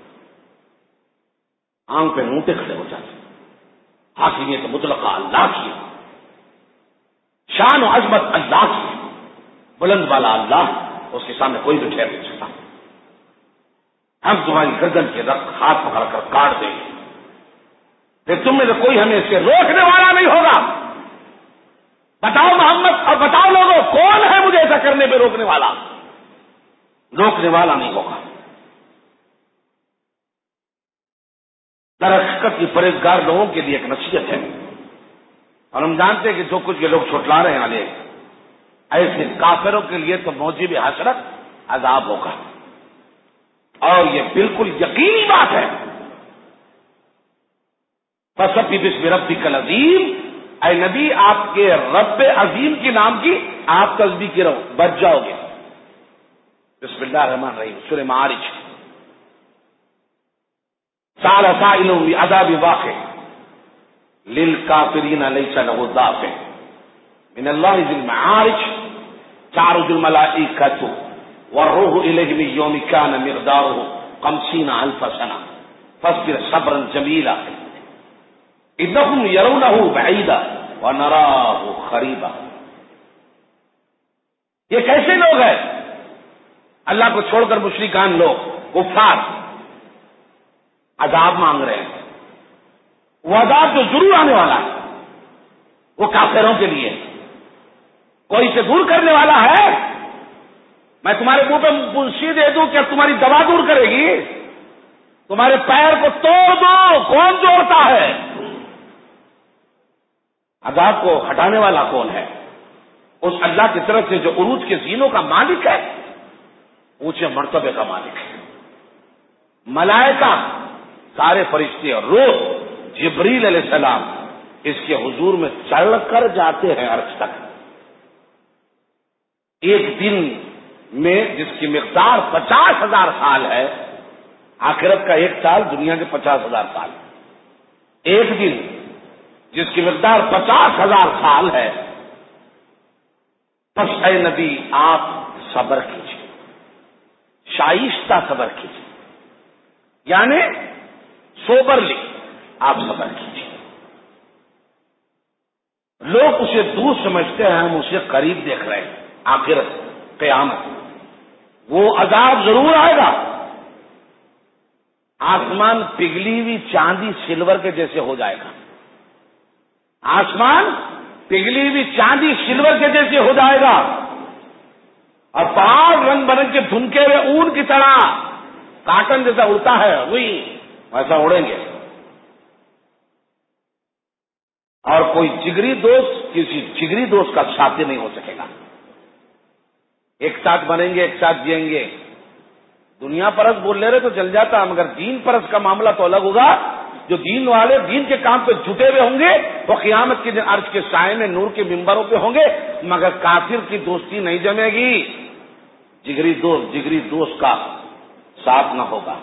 آنکھ پہ نوٹے کھڑے ہو جاتے. حاکمیت مطلقہ اللہ کی، شان و عظمت اللہ کی، بلند والا اللہ، اس کے سامنے کوئی بھی ٹھہر نہیں سکتا. ہم تمہاری گردن کے رگ ہاتھ پکڑ کر کاٹ دیں گے، پھر تم میں سے کوئی ہمیں اس سے روکنے والا نہیں ہوگا. بتاؤ محمد اور بتاؤ لوگوں کون ہے مجھے ایسا کرنے پہ روکنے والا؟ روکنے والا نہیں ہوگا. درحقیقت کی پرہیزگار لوگوں کے لیے ایک نصیحت ہے، اور ہم جانتے ہیں کہ جو کچھ یہ لوگ چھٹلا رہے ہیں والے ایسے کافروں کے لیے تو موجب حسرت عذاب ہوگا. اور یہ بالکل یقینی بات ہے. فسبح باسم ربک العظیم، اے نبی آپ کے رب عظیم کے نام کی آپ تسبیح کی رہو، بچ جاؤ گے. بسم اللہ الرحمن الرحیم. سورہ معارج. سأل سائل بعذاب واقع للکافرین لیس له دافع من اللہ ذی المعارج تعرج الملائکۃ والروح الیہ من یوم کان مقدارہ خمسین الف سنہ فاصبر صبرا جمیلا انہم یرونہ بعیدا ونراہ قریبا. یہ کیسے لوگ ہیں اللہ کو چھوڑ کر مشرکان لوگ کفار عذاب مانگ رہے ہیں. وہ عذاب جو ضرور آنے والا ہے وہ کافروں کے لیے. کوئی سے دور کرنے والا ہے؟ میں تمہارے منہ پہ منشی دے دوں کیا تمہاری دوا دور کرے گی؟ تمہارے پیر کو توڑ دو، کون جوڑتا ہے؟ عذاب کو ہٹانے والا کون ہے؟ اس اللہ کی طرف سے جو عروج کے زینوں کا مالک ہے. اونچے مرتبے کا مالک ہے. ملائکہ سارے فرشتے اور روح جبریل علیہ السلام اس کے حضور میں چڑھ کر جاتے ہیں عرش تک. ایک دن میں جس کی مقدار پچاس ہزار سال ہے، آخرت کا ایک سال دنیا کے پچاس ہزار سال. ایک دن جس کی مقدار پچاس ہزار سال ہے، پس اے نبی آپ صبر کیجیے، شائستہ صبر کیجیے، یعنی سوبرلی آپ صبر کیجیے. لوگ اسے دور سمجھتے ہیں، ہم اسے قریب دیکھ رہے ہیں. آخرت قیامت وہ عذاب ضرور آئے گا. آسمان پگھلی ہوئی چاندی سلور کے جیسے ہو جائے گا. آسمان پگھلی ہوئی چاندی سلور کے جیسے ہو جائے گا، اور پہاڑ رنگ برنگ کے دھنکے ہوئے اون کی طرح کاٹن جیسا اڑتا ہے وہی ویسا اڑیں گے. اور کوئی جگری دوست کسی جگری دوست کا ساتھی نہیں ہو سکے گا. ایک ساتھ بنیں گے، ایک ساتھ جئیں گے. دنیا پرست بول لے رہے تو چل جاتا، مگر دین پرست کا معاملہ تو الگ ہوگا. جو دین والے دین کے کام پہ جٹے ہوئے ہوں گے وہ قیامت کے دن عرش کے سائے میں نور کے ممبروں پہ ہوں گے، مگر کافر کی دوستی نہیں جمے گی. جگری دوست جگری دوست کا ساتھ نہ ہوگا.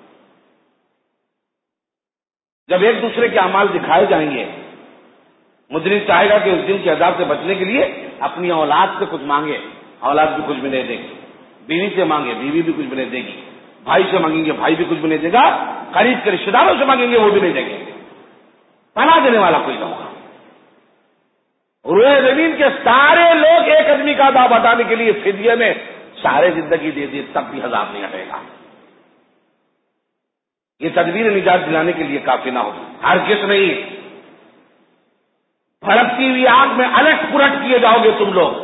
جب ایک دوسرے کے اعمال دکھائے جائیں گے، مجرم چاہے گا کہ اس دن کے عذاب سے بچنے کے لیے اپنی اولاد سے کچھ مانگے، اولاد بھی کچھ بھی نہیں دے گی. بیوی سے مانگے، بیوی بھی کچھ بھی نہیں دے گی. بھائی سے مانگیں گے، بھائی بھی کچھ بھی نہیں دے گا. قریب کے رشتے داروں سے مانگیں گے، وہ بھی نہیں دیں گے. پناہ دینے والا کوئی نہ ہوگا. روئے زمین کے سارے لوگ ایک آدمی کا عذاب ہٹانے کے لیے فدیے میں سارے زندگی دے دی، تب بھی عذاب نہیں ہٹے گا. یہ تدبیر نجات دلانے کے لیے کافی نہ ہوگی. ہر کس نہیں، بھڑکتی ہوئی آگ میں الٹ پلٹ کیے جاؤ گے تم لوگ،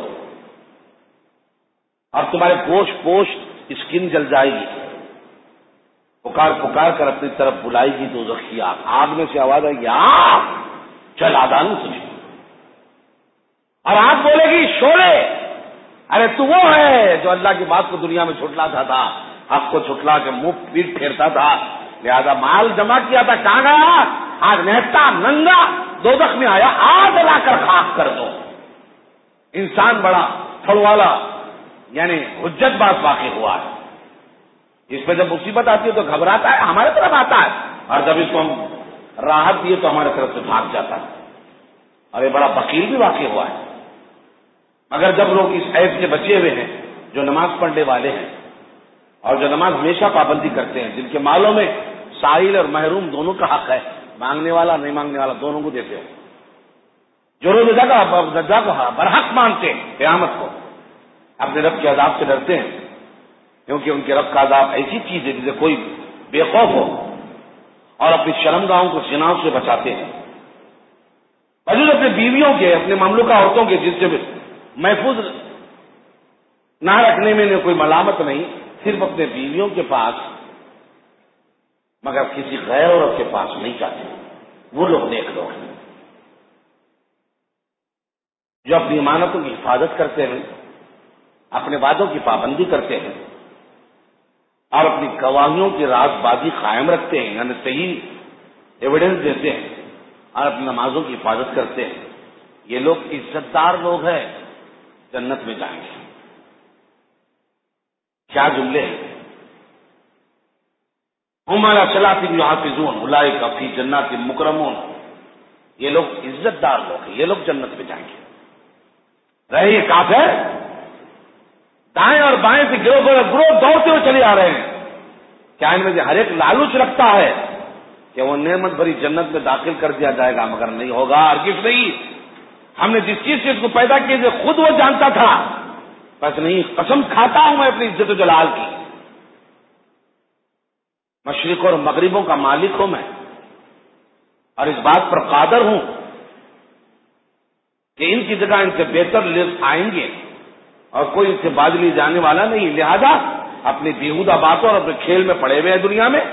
اور تمہارے گوشت پوشت اسکن جل جائے گی. پکار پکار کر اپنی طرف بلائے گی تو زخی آگ، آگ میں سے آواز آئے گی آگ چل آدان تجھے، اور آگ بولے گی شولے ارے تو وہ ہے جو اللہ کی بات کو دنیا میں چھٹلاتا تھا، حق کو چھٹلا کے منہ پیٹ پھیرتا تھا، لہذا مال جمع کیا تھا کہاں گیا؟ آج نہتا ننگا دوزخ میں آیا، آگ لا کر خاک کر دو. انسان بڑا تھڑوالا یعنی حجت بات واقع ہوا ہے. اس پہ جب مصیبت آتی ہے تو گھبراتا ہے، ہمارے طرف آتا ہے، اور جب اس کو ہم راحت دیے تو ہمارے طرف سے بھاگ جاتا ہے. اور یہ بڑا وکیل بھی واقع ہوا ہے. مگر جب لوگ اس عیب سے بچے ہوئے ہیں، جو نماز پڑھنے والے ہیں اور جو نماز ہمیشہ پابندی کرتے ہیں، جن کے مالوں میں سائل اور محروم دونوں کا حق ہے، مانگنے والا نہیں مانگنے والا دونوں کو دیتے ہیں، جو روز رضا کو برحق مانتے ہیں، قیامت کو اپنے رب کے عذاب سے ڈرتے ہیں، کیونکہ ان کے رب کا عذاب ایسی چیز ہے جسے کوئی بے خوف ہو، اور اپنی شرمگاہوں کو زنا سے بچاتے ہیں. وجود اپنے بیویوں کے، اپنے مملوکہ عورتوں کے، جن سے محفوظ نہ رکھنے میں کوئی ملامت نہیں، صرف اپنے بیویوں کے پاس، مگر کسی غیر عورت کے پاس نہیں چاہتے. وہ لوگ نیک لوگ ہیں جو اپنی امانتوں کی حفاظت کرتے ہیں، اپنے وعدوں کی پابندی کرتے ہیں، اور اپنی گواہیوں کی راز بازی قائم رکھتے ہیں، یعنی صحیح ایویڈنس دیتے ہیں، اور اپنی نمازوں کی حفاظت کرتے ہیں. یہ لوگ عزت دار لوگ ہیں، جنت میں جائیں گے. کیا جملے ہیں! ہم علی صلاتہم یحافظون اولئک فی جنات مکرمون. یہ لوگ عزت دار لوگ ہیں، یہ لوگ جنت میں جائیں گے. رہے یہ کافر دائیں اور بائیں سے گروہ گروہ گروہ دوڑتے ہوئے چلے آ رہے ہیں. کیا ان میں سے ہر ایک لالچ رکھتا ہے کہ وہ نعمت بھری جنت میں داخل کر دیا جائے گا؟ مگر نہیں ہوگا، ہرگز نہیں. ہم نے جس چیز سے اس کو پیدا کیے خود وہ جانتا تھا، بس نہیں، قسم کھاتا ہوں میں اپنی عزت و جلال کی، مشرق اور مغربوں کا مالک ہوں میں، اور اس بات پر قادر ہوں کہ ان کی جگہ ان سے بہتر لوگ آئیں گے، اور کوئی ان سے باز لی جانے والا نہیں. لہذا اپنی بیہودہ باتوں اور اپنے کھیل میں پڑے ہوئے ہیں دنیا میں،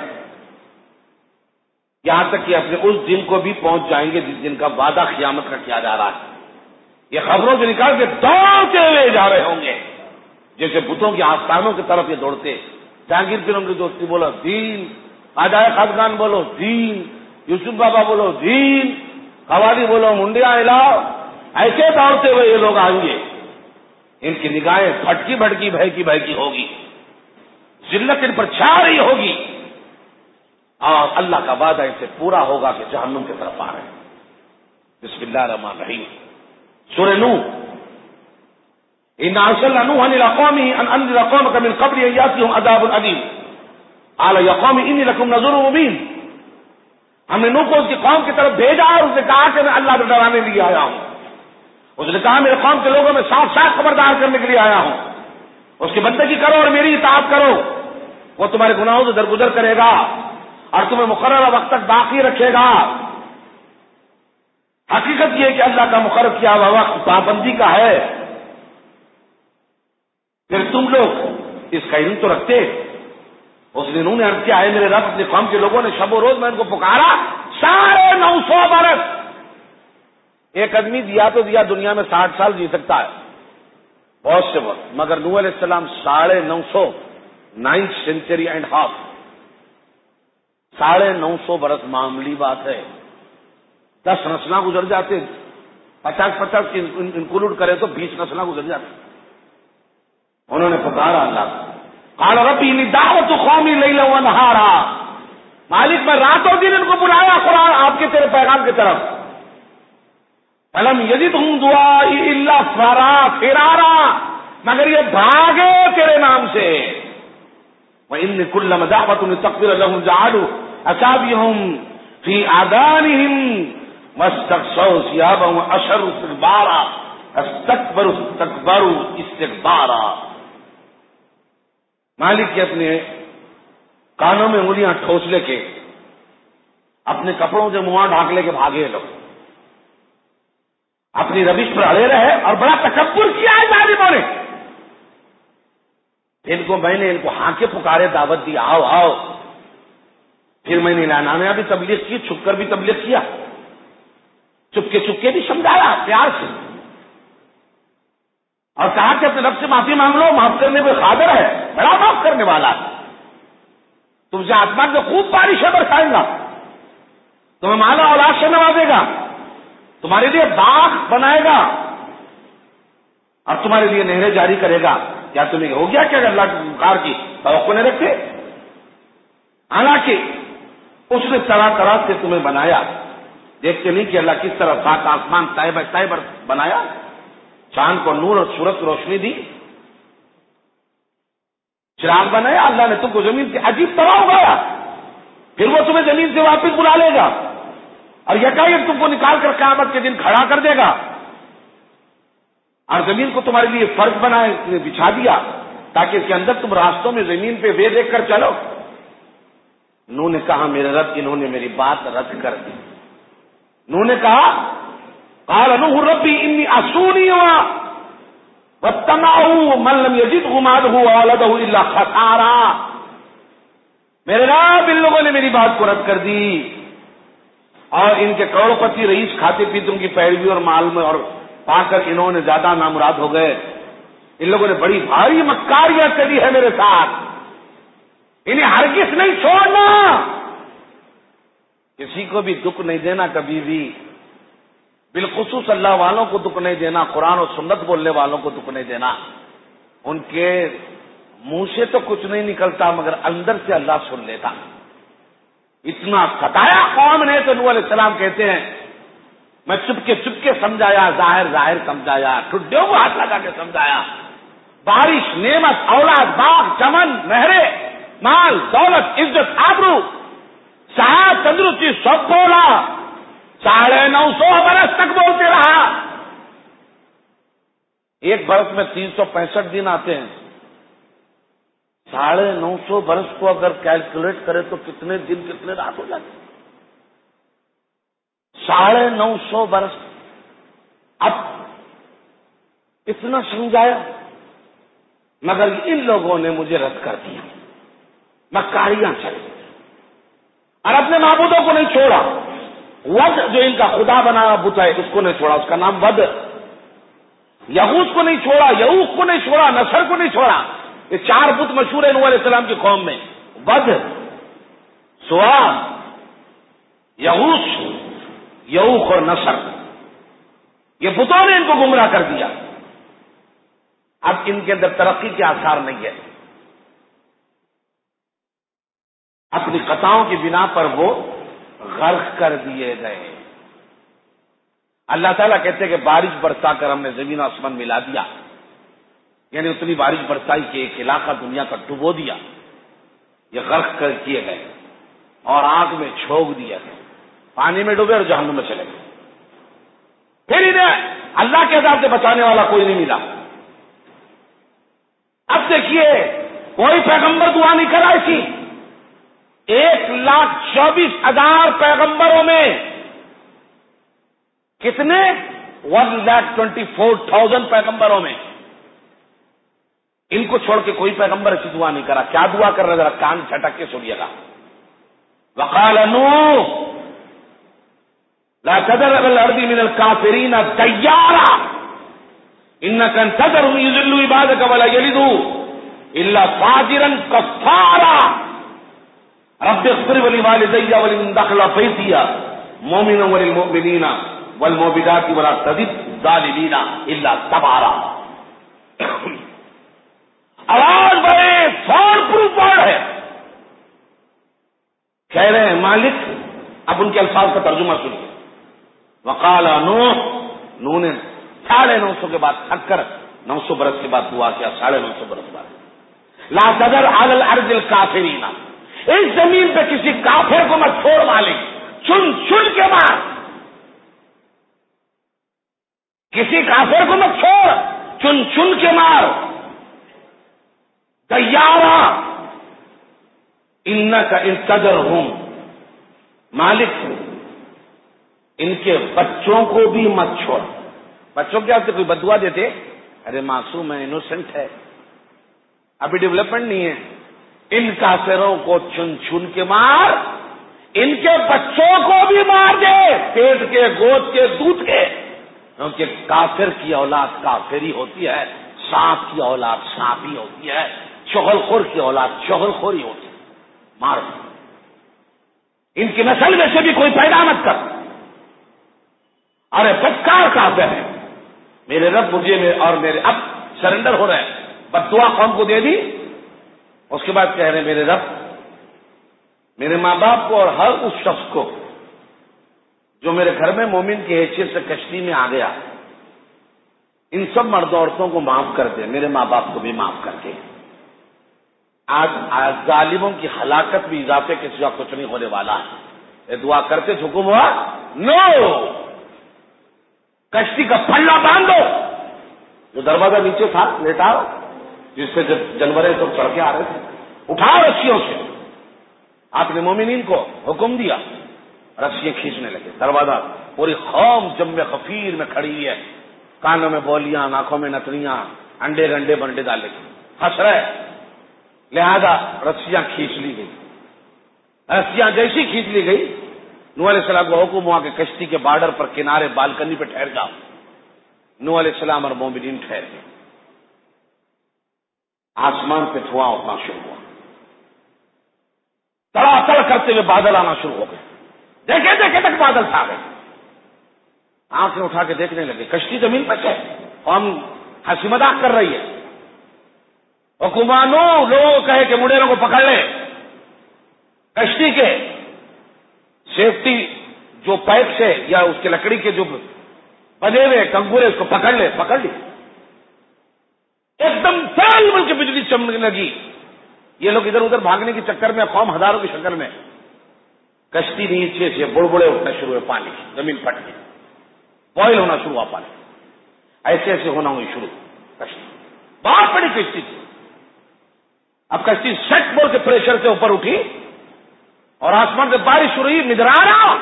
یہاں تک کہ اپنے اس دن کو بھی پہنچ جائیں گے جس دن کا وعدہ قیامت کا کیا جا رہا ہے. یہ خبروں سے نکال کے دوڑتے ہوئے جا رہے ہوں گے جیسے بتوں کی آستانوں کی طرف یہ دوڑتے. جہانگیر پیروں کی دوستی بولو دین، خواجہ خاقان بولو دین، یوسف بابا بولو دین، قوالی بولو منڈیا ہلاؤ. ایسے دوڑتے ہوئے یہ لوگ آئیں گے. ان کی نگاہیں بھٹکی بھٹکی بہکی بہکی ہوگی، ذلت ان پر چھا رہی ہوگی، اور اللہ کا وعدہ ان سے پورا ہوگا کہ جہنم کی طرف آ رہے ہیں. بسم اللہ الرحمن الرحیم. سورہ نوح. ان ارسلنا نوحا الى قومه ان انذر قومك من قبل ان ياتيهم عذاب اليم قال يا قوم اني لكم نذير مبين. ہم نے نوح کو اس کی قوم کی طرف بھیجا اور اس نے کہا کہ میں اللہ کو ڈرانے لیے آیا ہوں. اس نے کہا میرے قوم کے لوگوں میں صاف صاف خبردار کرنے کے لیے آیا ہوں. اس کی بندگی کرو اور میری اطاعت کرو. وہ تمہارے گناہوں سے درگزر کرے گا اور تمہیں مقررہ وقت تک باقی رکھے گا. حقیقت یہ ہے کہ اللہ کا مقرر کیا ہوا وقت پابندی کا ہے. پھر تم لوگ اس کا علم تو رکھتے. اس دن انہوں نے عرض کیا ہے میرے رب اپنے قوم کے لوگوں نے شب و روز میں ان کو پکارا ساڑھے نو سو برس. ایک آدمی دیا تو دیا دنیا میں ساٹھ سال جی سکتا ہے بہت سے وقت، مگر نوح علیہ السلام ساڑھے نو سو نائنتھ سینچری اینڈ ہاف ساڑھے نو سو برس معمولی بات ہے. دس نسلیں گزر جاتے، پچاس پچاس کی انکلوڈ کرے تو بیس نسلیں گزر جاتی. انہوں نے پکارا اللہ قال ربی انی دعوت قومی لیلا و نہارا. مالک میں رات اور دن ان کو بلایا قرآن آپ کے تیرے پیغام کی طرف. فلم یزدہم دعائی الا فرارا، مگر یہ بھاگے تیرے نام سے. وان کلما دعوت لتغفر لهم جعلوا اصابعهم في آذانهم واستغشوا ثيابهم واشروا استكبارا استكبروا استكبروا استكبارا. مالک کے اپنے کانوں میں انگلیاں ٹھوس لے کے اپنے کپڑوں سے منہ ڈھانک لے کے بھاگے لوگ. اپنی روش پر اڑے رہے اور بڑا تکبر کیا ہے ظالموں نے. ان کو میں نے ان کو ہاں کے پکارے دعوت دی آؤ آؤ. پھر میں نے اعلانیہ بھی تبلیغ کی، چھپ کر بھی تبلیغ کیا، چپکے چپکے بھی سمجھایا پیار سے، اور کہا کہ اپنے رب سے معافی مانگ لو، معاف کرنے میں قادر ہے، بڑا معاف کرنے والا. تم سے آسمان میں خوب بارشیں برسائے گا، تمہیں مالا اولاد سے نوازے گا، تمہارے لیے باغ بنائے گا اور تمہارے لیے نہریں جاری کرے گا. کیا تمہیں ہو گیا کہ اللہ کی پکار کی توقع نہیں رکھتے؟ حالانکہ اس نے طرح طرح سے تمہیں بنایا. دیکھتے نہیں کہ اللہ کس طرح سات آسمان طے بہ طے بنایا، چاند کو نور اور سورج کی روشنی دی، چراغ بنایا. اللہ نے تم کو زمین سے عجیب طرح اگایا، پھر وہ تمہیں زمین سے واپس بلا لے گا اور یکایک تم کو نکال کر قیامت کے دن کھڑا کر دے گا. اور زمین کو تمہارے لیے فرش بنائے بچھا دیا تاکہ اس کے اندر تم راستوں میں زمین پہ وے دیکھ کر چلو. نوح نے کہا میرے رب انہوں نے میری بات رد کر دی. نوح نے کہا قال نوح ربی انی عصونی واتبعوا من لم یزدہ مالہ وولدہ الا خسارا. میرے رب ان لوگوں نے میری بات کو رد کر دی اور ان کے کروڑ پتی رئیس کھاتے پیتے ان کی پیروی اور مال میں اور پا کر انہوں نے زیادہ نامراد ہو گئے. ان لوگوں نے بڑی بھاری مکاریاں کری ہے میرے ساتھ، انہیں ہرگز نہیں چھوڑنا. کسی کو بھی دکھ نہیں دینا کبھی بھی، بالخصوص اللہ والوں کو دکھ نہیں دینا، قرآن اور سنت بولنے والوں کو دکھ نہیں دینا. ان کے منہ سے تو کچھ نہیں نکلتا مگر اندر سے اللہ سن لیتا. اتنا ستایا قوم نے تو نوح علیہ السلام کہتے ہیں میں چپکے چپکے سمجھایا، ظاہر ظاہر سمجھایا، ٹھڈیوں کو ہاتھ لگا کے سمجھایا. بارش، نعمت، اولاد، باغ، چمن، نہریں، مال، دولت، عزت، آبرو، صحت، تندرستی سب بولا. ساڑھے نو سو برس تک بولتے رہا. ایک برس میں تین سو پینسٹھ دن آتے ہیں. ساڑھے نو سو برس کو اگر کیلکولیٹ کرے تو کتنے دن کتنے رات ہو جاتے؟ ساڑھے نو سو برس. اب اتنا سمجھایا مگر ان لوگوں نے مجھے رد کر دیا، مکاریاں چلی اور اپنے معبودوں کو نہیں چھوڑا. ود جو ان کا خدا بنا بت ہے اس کو نہیں چھوڑا، اس کا نام ود. یغوث کو نہیں چھوڑا، یعوق کو نہیں چھوڑا، نصر کو نہیں چھوڑا. یہ چار بت مشہور ہیں نوح علیہ السلام کی قوم میں، ود، سوا، یغوث، یعوق اور نصر. یہ بتوں نے ان کو گمراہ کر دیا. اب ان کے اندر ترقی کے آثار نہیں ہے. اپنی خطاؤں کی بنا پر وہ غرق کر دیے گئے. اللہ تعالیٰ کہتے ہیں کہ بارش برسا کر ہم نے زمین و آسمان ملا دیا، یعنی اتنی بارش برسائی کہ ایک علاقہ دنیا کا ڈبو دیا. یہ غرق کر کیے گئے اور آگ میں جھونک دیا گئے، پانی میں ڈوبے اور جہنم میں چلے گئے. پھر انہیں اللہ کے عذاب سے بچانے والا کوئی نہیں ملا. اب دیکھیے کوئی پیغمبر دعا نہیں کرا ایسی. ایک لاکھ چوبیس ہزار پیغمبروں میں کتنے؟ One lakh twenty four thousand پیغمبروں میں ان کو چھوڑ کے کوئی پیغمبر ایسی دعا نہیں کرا. کیا دعا کر رہا؟ ذرا کان چھٹک کے سنیے گا. وقال نوح لا تذر على الارض من الكافرين ديارا انك ان تذرهم يضلوا عبادك ولا يلدوا الا فاجرا كفارا رب اغفر ولوالدي ولمن دخل بيتي مؤمنا وللمؤمنين والمؤمنات ولا تزد الظالمين الا تبارا. آواز بڑے فور پروف ورڈ ہے. کہہ رہے ہیں مالک، اب ان کے الفاظ کا ترجمہ سنیے. وقال نوح، نوح نے ساڑھے نو سو کے بعد تھک کر نو سو برس کے بعد دعا کیا. ساڑھے نو سو برس بعد لا تذر علی الارض الکافرین، اس زمین پہ کسی کافر کو مت چھوڑ مالک، چن چن کے مار. کسی کافر کو مت چھوڑ، چن چن کے مار. دیارا انک ان تذرہم، مالک ان کے بچوں کو بھی مت چھوڑ. بچوں کے ہاتھ سے کوئی بدعا دیتے؟ ارے معصوم ہے، انوسنٹ ہے، ابھی ڈیولپمنٹ نہیں ہے. ان کافروں کو چن چن کے مار، ان کے بچوں کو بھی مار دے، پیٹ کے، گود کے، دودھ کے. کیونکہ کافر کی اولاد کافر ہی ہوتی ہے، سانپ کی اولاد سانپ ہی ہوتی ہے، چغل خور کی اولاد چغل خور ہی ہوتی ہے. مار ان کی نسل میں سے بھی کوئی پیدا مت کر. ارے بدکار کافر ہے. میرے رب مجھے میں اور میرے اب سرنڈر ہو رہے ہیں. بددعا قوم کو دے دی، اس کے بعد کہہ رہے ہیں میرے رب میرے ماں باپ کو اور ہر اس شخص کو جو میرے گھر میں مومن کی حیثیت سے کشتی میں آ گیا، ان سب مرد عورتوں کو معاف کر دے، میرے ماں باپ کو بھی معاف کر دے. آج آج ظالموں کی ہلاکت بھی اضافے کے سوا کچھ نہیں ہونے والا ہے. یہ دعا کرتے تھے، حکم ہوا نو، کشتی کا پھلا باندھ دو. جو دروازہ نیچے تھا لیٹاؤ، جس سے جب جنورے سب چڑھ کے آ رہے تھے، اٹھاؤ رسیوں سے. آپ نے مومنین کو حکم دیا، رسیاں کھینچنے لگے. دروازہ پوری قوم جم خفیر میں کھڑی ہوئی ہے، کانوں میں بولیاں، آنکھوں میں نتریاں، انڈے گنڈے بنڈے ڈالے ہنس رہے. لہذا رسیاں کھینچ لی گئی. رسیاں جیسی کھینچ لی گئی، نوح علیہ السلام کو حکم ہوا کہ کشتی کے بارڈر پر کنارے بالکنی پہ ٹھہر جاؤ. نوح علیہ السلام اور مومنین ٹھہر گئے. آسمان پہ دھواں اٹھنا شروع ہوا، تڑا تڑ کرتے ہوئے بادل آنا شروع ہو گئے. دیکھے دیکھے تک بادل چھا گئے. آنکھیں اٹھا کے دیکھنے لگے، کشتی زمین پہ ہے، قوم ہنسی مذاق کر رہی ہے. حکمانوں لوگوں کو کہے کہ مڈیروں کو پکڑ لے، کشتی کے سیفٹی جو پائپ سے یا اس کے لکڑی کے جو بنے ہوئے کنگورے اس کو پکڑ لے. پکڑ لی. ایک دم فیل بل کے بجلی چمکنے لگی. یہ لوگ ادھر ادھر بھاگنے کے چکر میں، قوم ہزاروں کی شکل میں، کشتی نیچے سے بڑبڑے اٹھنا شروع ہوئے، پانی زمین پھٹ گئی، بوائل ہونا شروع ہوا پانی. ایسے ایسے ہونا ہوئی شروع. کشتی بہت بڑی کشتی تھی. اب کشتی سیٹ بول کے پریشر سے اوپر اٹھی اور آسمان سے بارش شروع ہوئی. مدرارا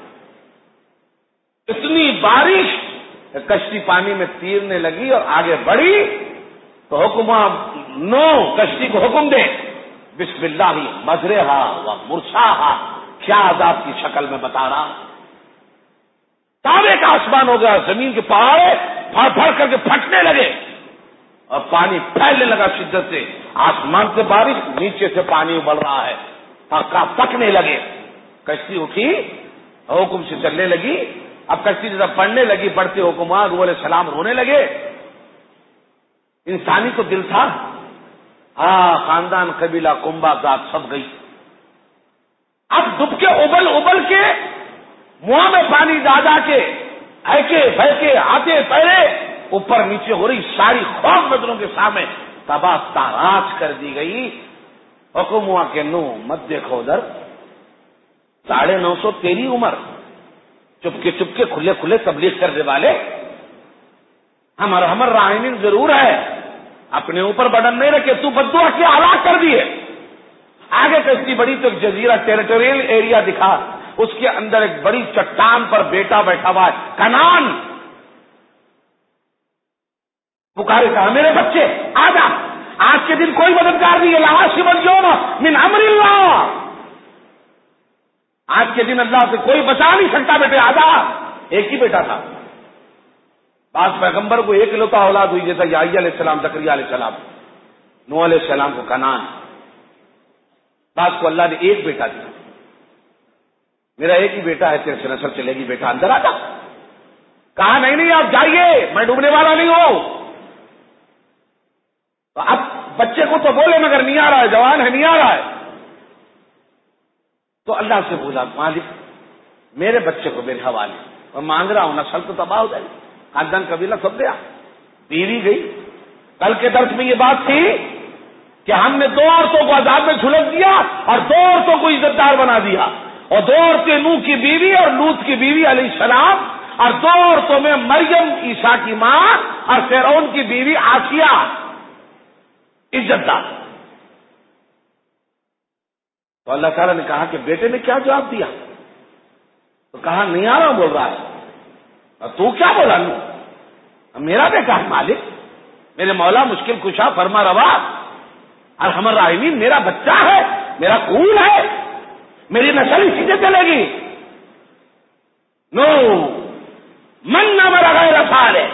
اتنی بارش کشتی پانی میں تیرنے لگی اور آگے بڑھی. تو حکم نو کشتی کو حکم دے، بسم اللہ مجرہا و مرساہا. کیا عذاب کی شکل میں بتا رہا. تابے کا آسمان ہو گیا، زمین کے پہاڑے پھڑ پھڑ کر کے پھٹنے لگے اور پانی پھیلنے لگا شدت سے، آسمان سے بارش، نیچے سے پانی ابل رہا ہے، پکنے لگے، کشتی اٹھی حکم سے چلنے لگی۔ اب کشتی جب پڑنے لگی، پڑھتے حکم ہوا، نوح علیہ السلام رونے لگے۔ انسانی تو دل تھا، ہاں خاندان قبیلہ کنبہ ذات سب گئی۔ اب ڈب کے ابل ابل کے منہ میں پانی دادا کے ایکے بھیکے آتے پہرے اوپر نیچے ہو رہی، ساری خوف نظروں کے سامنے تباہ تاراج کر دی گئی۔ حکم ہوا کہ نو مت دیکھو ادھر، ساڑھے نو سو تیری عمر، چپکے چپکے کھلے کھلے تبلیغ کرنے والے، ہم ارحم الراحمین ضرور ہے، اپنے اوپر بڑن نہیں رکھے، تو بددعا کی ہلاک کر دیے۔ آگے کشتی بڑی تو ایک جزیرہ ٹیریٹوریل ایریا دکھا، اس کے اندر ایک بڑی چٹان پر بیٹا بیٹھا ہوا ہے، کنان۔ پکارے کہا میرے بچے آ جا، آج کے دن کوئی مددگار نہیں ہے، لعاصم اليوم من امر اللہ، آج کے دن اللہ سے کوئی بچا نہیں سکتا، بیٹے آ جا۔ ایک ہی بیٹا تھا، بعض پیغمبر کو ایک لوتا اولاد ہوئی، جیسا یحییٰ علیہ السلام، زکریا علیہ السلام، نوح علیہ السلام کو کنان، بعض کو اللہ نے ایک بیٹا دیا۔ میرا ایک ہی بیٹا ہے، تیرے سے نسل چلے گی، بیٹا اندر آ جا۔ کہا نہیں نہیں آپ جائیے، میں ڈوبنے والا نہیں ہوں۔ تو اب بچے کو تو بولے مگر نہیں آ رہا ہے، جوان ہے نہیں آ رہا ہے، تو اللہ سے بولا مالک میرے بچے کو میرے حوالے، اور مانگ رہا ہوں، نسل تو تباہ ہو جائے، خاندان قبیلہ سب گیا، بیوی گئی۔ کل کے درس میں یہ بات تھی کہ ہم نے دو عورتوں کو عذاب میں جھلس دیا اور دو عورتوں کو عزت دار بنا دیا، اور دو عورتیں نوح کی بیوی اور لوط کی بیوی علیہ السلام، اور دو عورتوں میں مریم عیسیٰ کی ماں اور فرعون کی بیوی آسیہ عزت دار۔ تو اللہ تعالیٰ نے کہا کہ بیٹے نے کیا جواب دیا؟ تو کہا نہیں آ رہا بول رہا ہے۔ اور تو کیا بولا؟ نو میرا بیٹا ہے مالک، میرے مولا مشکل کشا فرما روا ارحم الراحمین، میرا بچہ ہے، میرا خون ہے، میری نسل اسی سے چلے گی۔ نو من امر غیر صالح،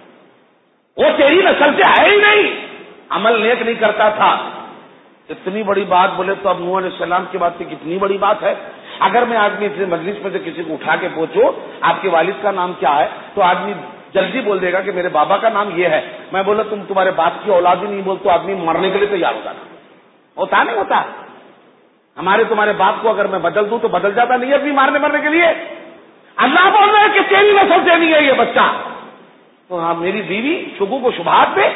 وہ تیری نسل سے ہے ہی نہیں، عمل نیک نہیں کرتا تھا۔ اتنی بڑی بات بولے تو اب نوح علیہ السلام کی بات سے کتنی بڑی بات ہے۔ اگر میں آدمی اتنے مجلس میں سے کسی کو اٹھا کے پوچھوں آپ کے والد کا نام کیا ہے، تو آدمی جلدی بول دے گا کہ میرے بابا کا نام یہ ہے۔ میں بولا تم تمہارے باپ کی اولاد ہی نہیں بول تو آدمی مرنے کے لیے تیار ہوتا نا، ہوتا نہیں ہوتا؟ ہمارے تمہارے باپ کو اگر میں بدل دوں تو بدل جاتا نہیں آدمی مارنے مرنے کے لیے۔ اللہ بول رہے ہیں کہ تیری نسل سے نہیں ہے یہ بچہ، تو ہاں میری بیوی شگو کو شبہات پہ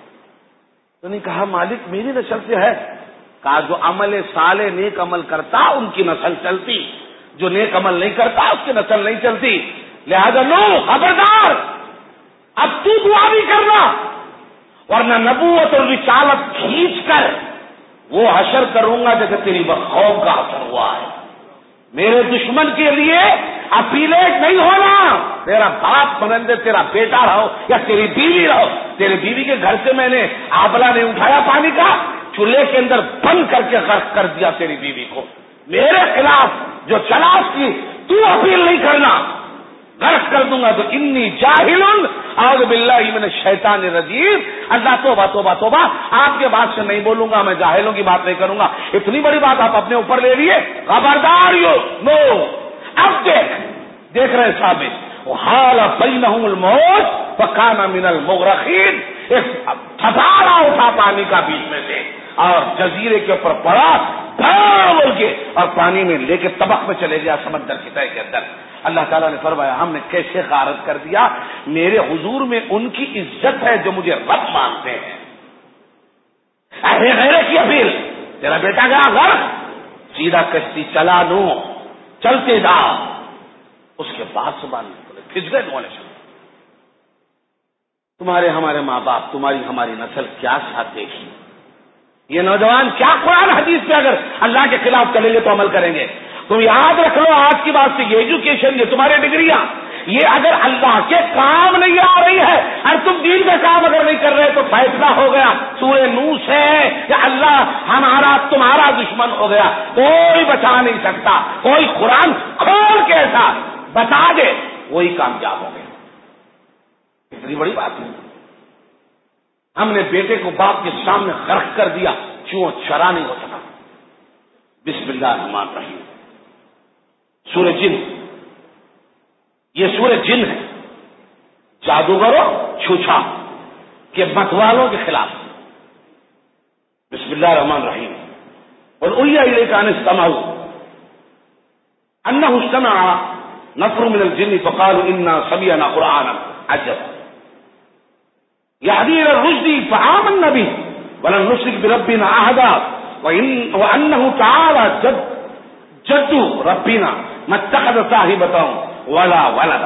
تو نہیں کہا مالک میری نسل سے ہے، کہا جو عمل صالح نیک عمل کرتا ان کی نسل چلتی، جو نیک عمل نہیں کرتا اس کی نسل نہیں چلتی۔ لہذا نو خبردار، اب تو دعا بھی کرنا، ورنہ نبوت اور رسالت کھینچ کر وہ حشر کروں گا جیسے تیری بخوف کا حشر ہوا ہے۔ میرے دشمن کے لیے اپیلیٹ نہیں ہونا، تیرا باپ بنندے تیرا بیٹا رہو یا تیری بیوی رہو، تیری بیوی کے گھر سے میں نے آبلا نہیں اٹھایا پانی کا، چولہے کے اندر بند کر کے غرق کر دیا تیری بیوی کو، میرے خلاف جو چلا اس کی تو اپیل نہیں کرنا، غرق کر دوں گا۔ تو انی جاہل اعوذ باللہ من الشیطان الرجیم، اللہ توبہ توبہ توبہ، آپ کے بات سے نہیں بولوں گا، میں جاہلوں کی بات نہیں کروں گا۔ اتنی بڑی بات آپ اپنے اوپر لے لیے، خبردار یو نو۔ اب دیکھ دیکھ رہے ثابت وحال بینہم الموت فکان من المغرقین، ایک پھسارا اٹھا پانی کا بیچ میں سے اور جزیرے کے اوپر پڑا بول کے اور پانی میں لے کے طبق میں چلے گیا سمندر کی تہہ کے اندر۔ اللہ تعالیٰ نے فرمایا ہم نے کیسے غارت کر دیا، میرے حضور میں ان کی عزت ہے جو مجھے رب مانتے ہیں۔ اہل غیرت کی اپیل، تیرا بیٹا گیا غرق، سیدھا کشتی چلا نو، چلتے جا، اس کے بعد سبحان اللہ کھچ گئے نو علیہ السلام۔ تمہارے ہمارے ماں باپ، تمہاری ہماری نسل کیا ساتھ دیکھی، یہ نوجوان کیا قرآن حدیث پہ اگر اللہ کے خلاف چلیں گے تو عمل کریں گے۔ تم یاد رکھ لو آج کی بات سے، یہ ایجوکیشن، یہ تمہاری ڈگریاں، یہ اگر اللہ کے کام نہیں آ رہی ہے اور تم دین کا کام اگر نہیں کر رہے تو فیصلہ ہو گیا سورہ نوح سے کہ اللہ ہمارا تمہارا دشمن ہو گیا، کوئی بچا نہیں سکتا۔ کوئی قرآن کھول کے ایسا بتا دے وہی کامیاب ہو گئے. اتنی بڑی بات ہے. ہم نے بیٹے کو باپ کے سامنے غرق کر دیا, چوں چرا نہیں ہو سکا. بسم اللہ الرحمن الرحیم. سورہ جن, یہ سورہ جن ہے, جادوگروں چھوچا کے متوالوں کے خلاف. بسم اللہ الرحمن الرحیم. اور اوحی الیک ان استمعوا انه استمع نفر من الجن فقالوا انا سمعنا قرانا عجبا يهدي الى الرشد فآمنا به ولن نشرك بربنا احدا وانه تعالى جد جد ربنا ما اتخذ صاحبة ولا ولدا.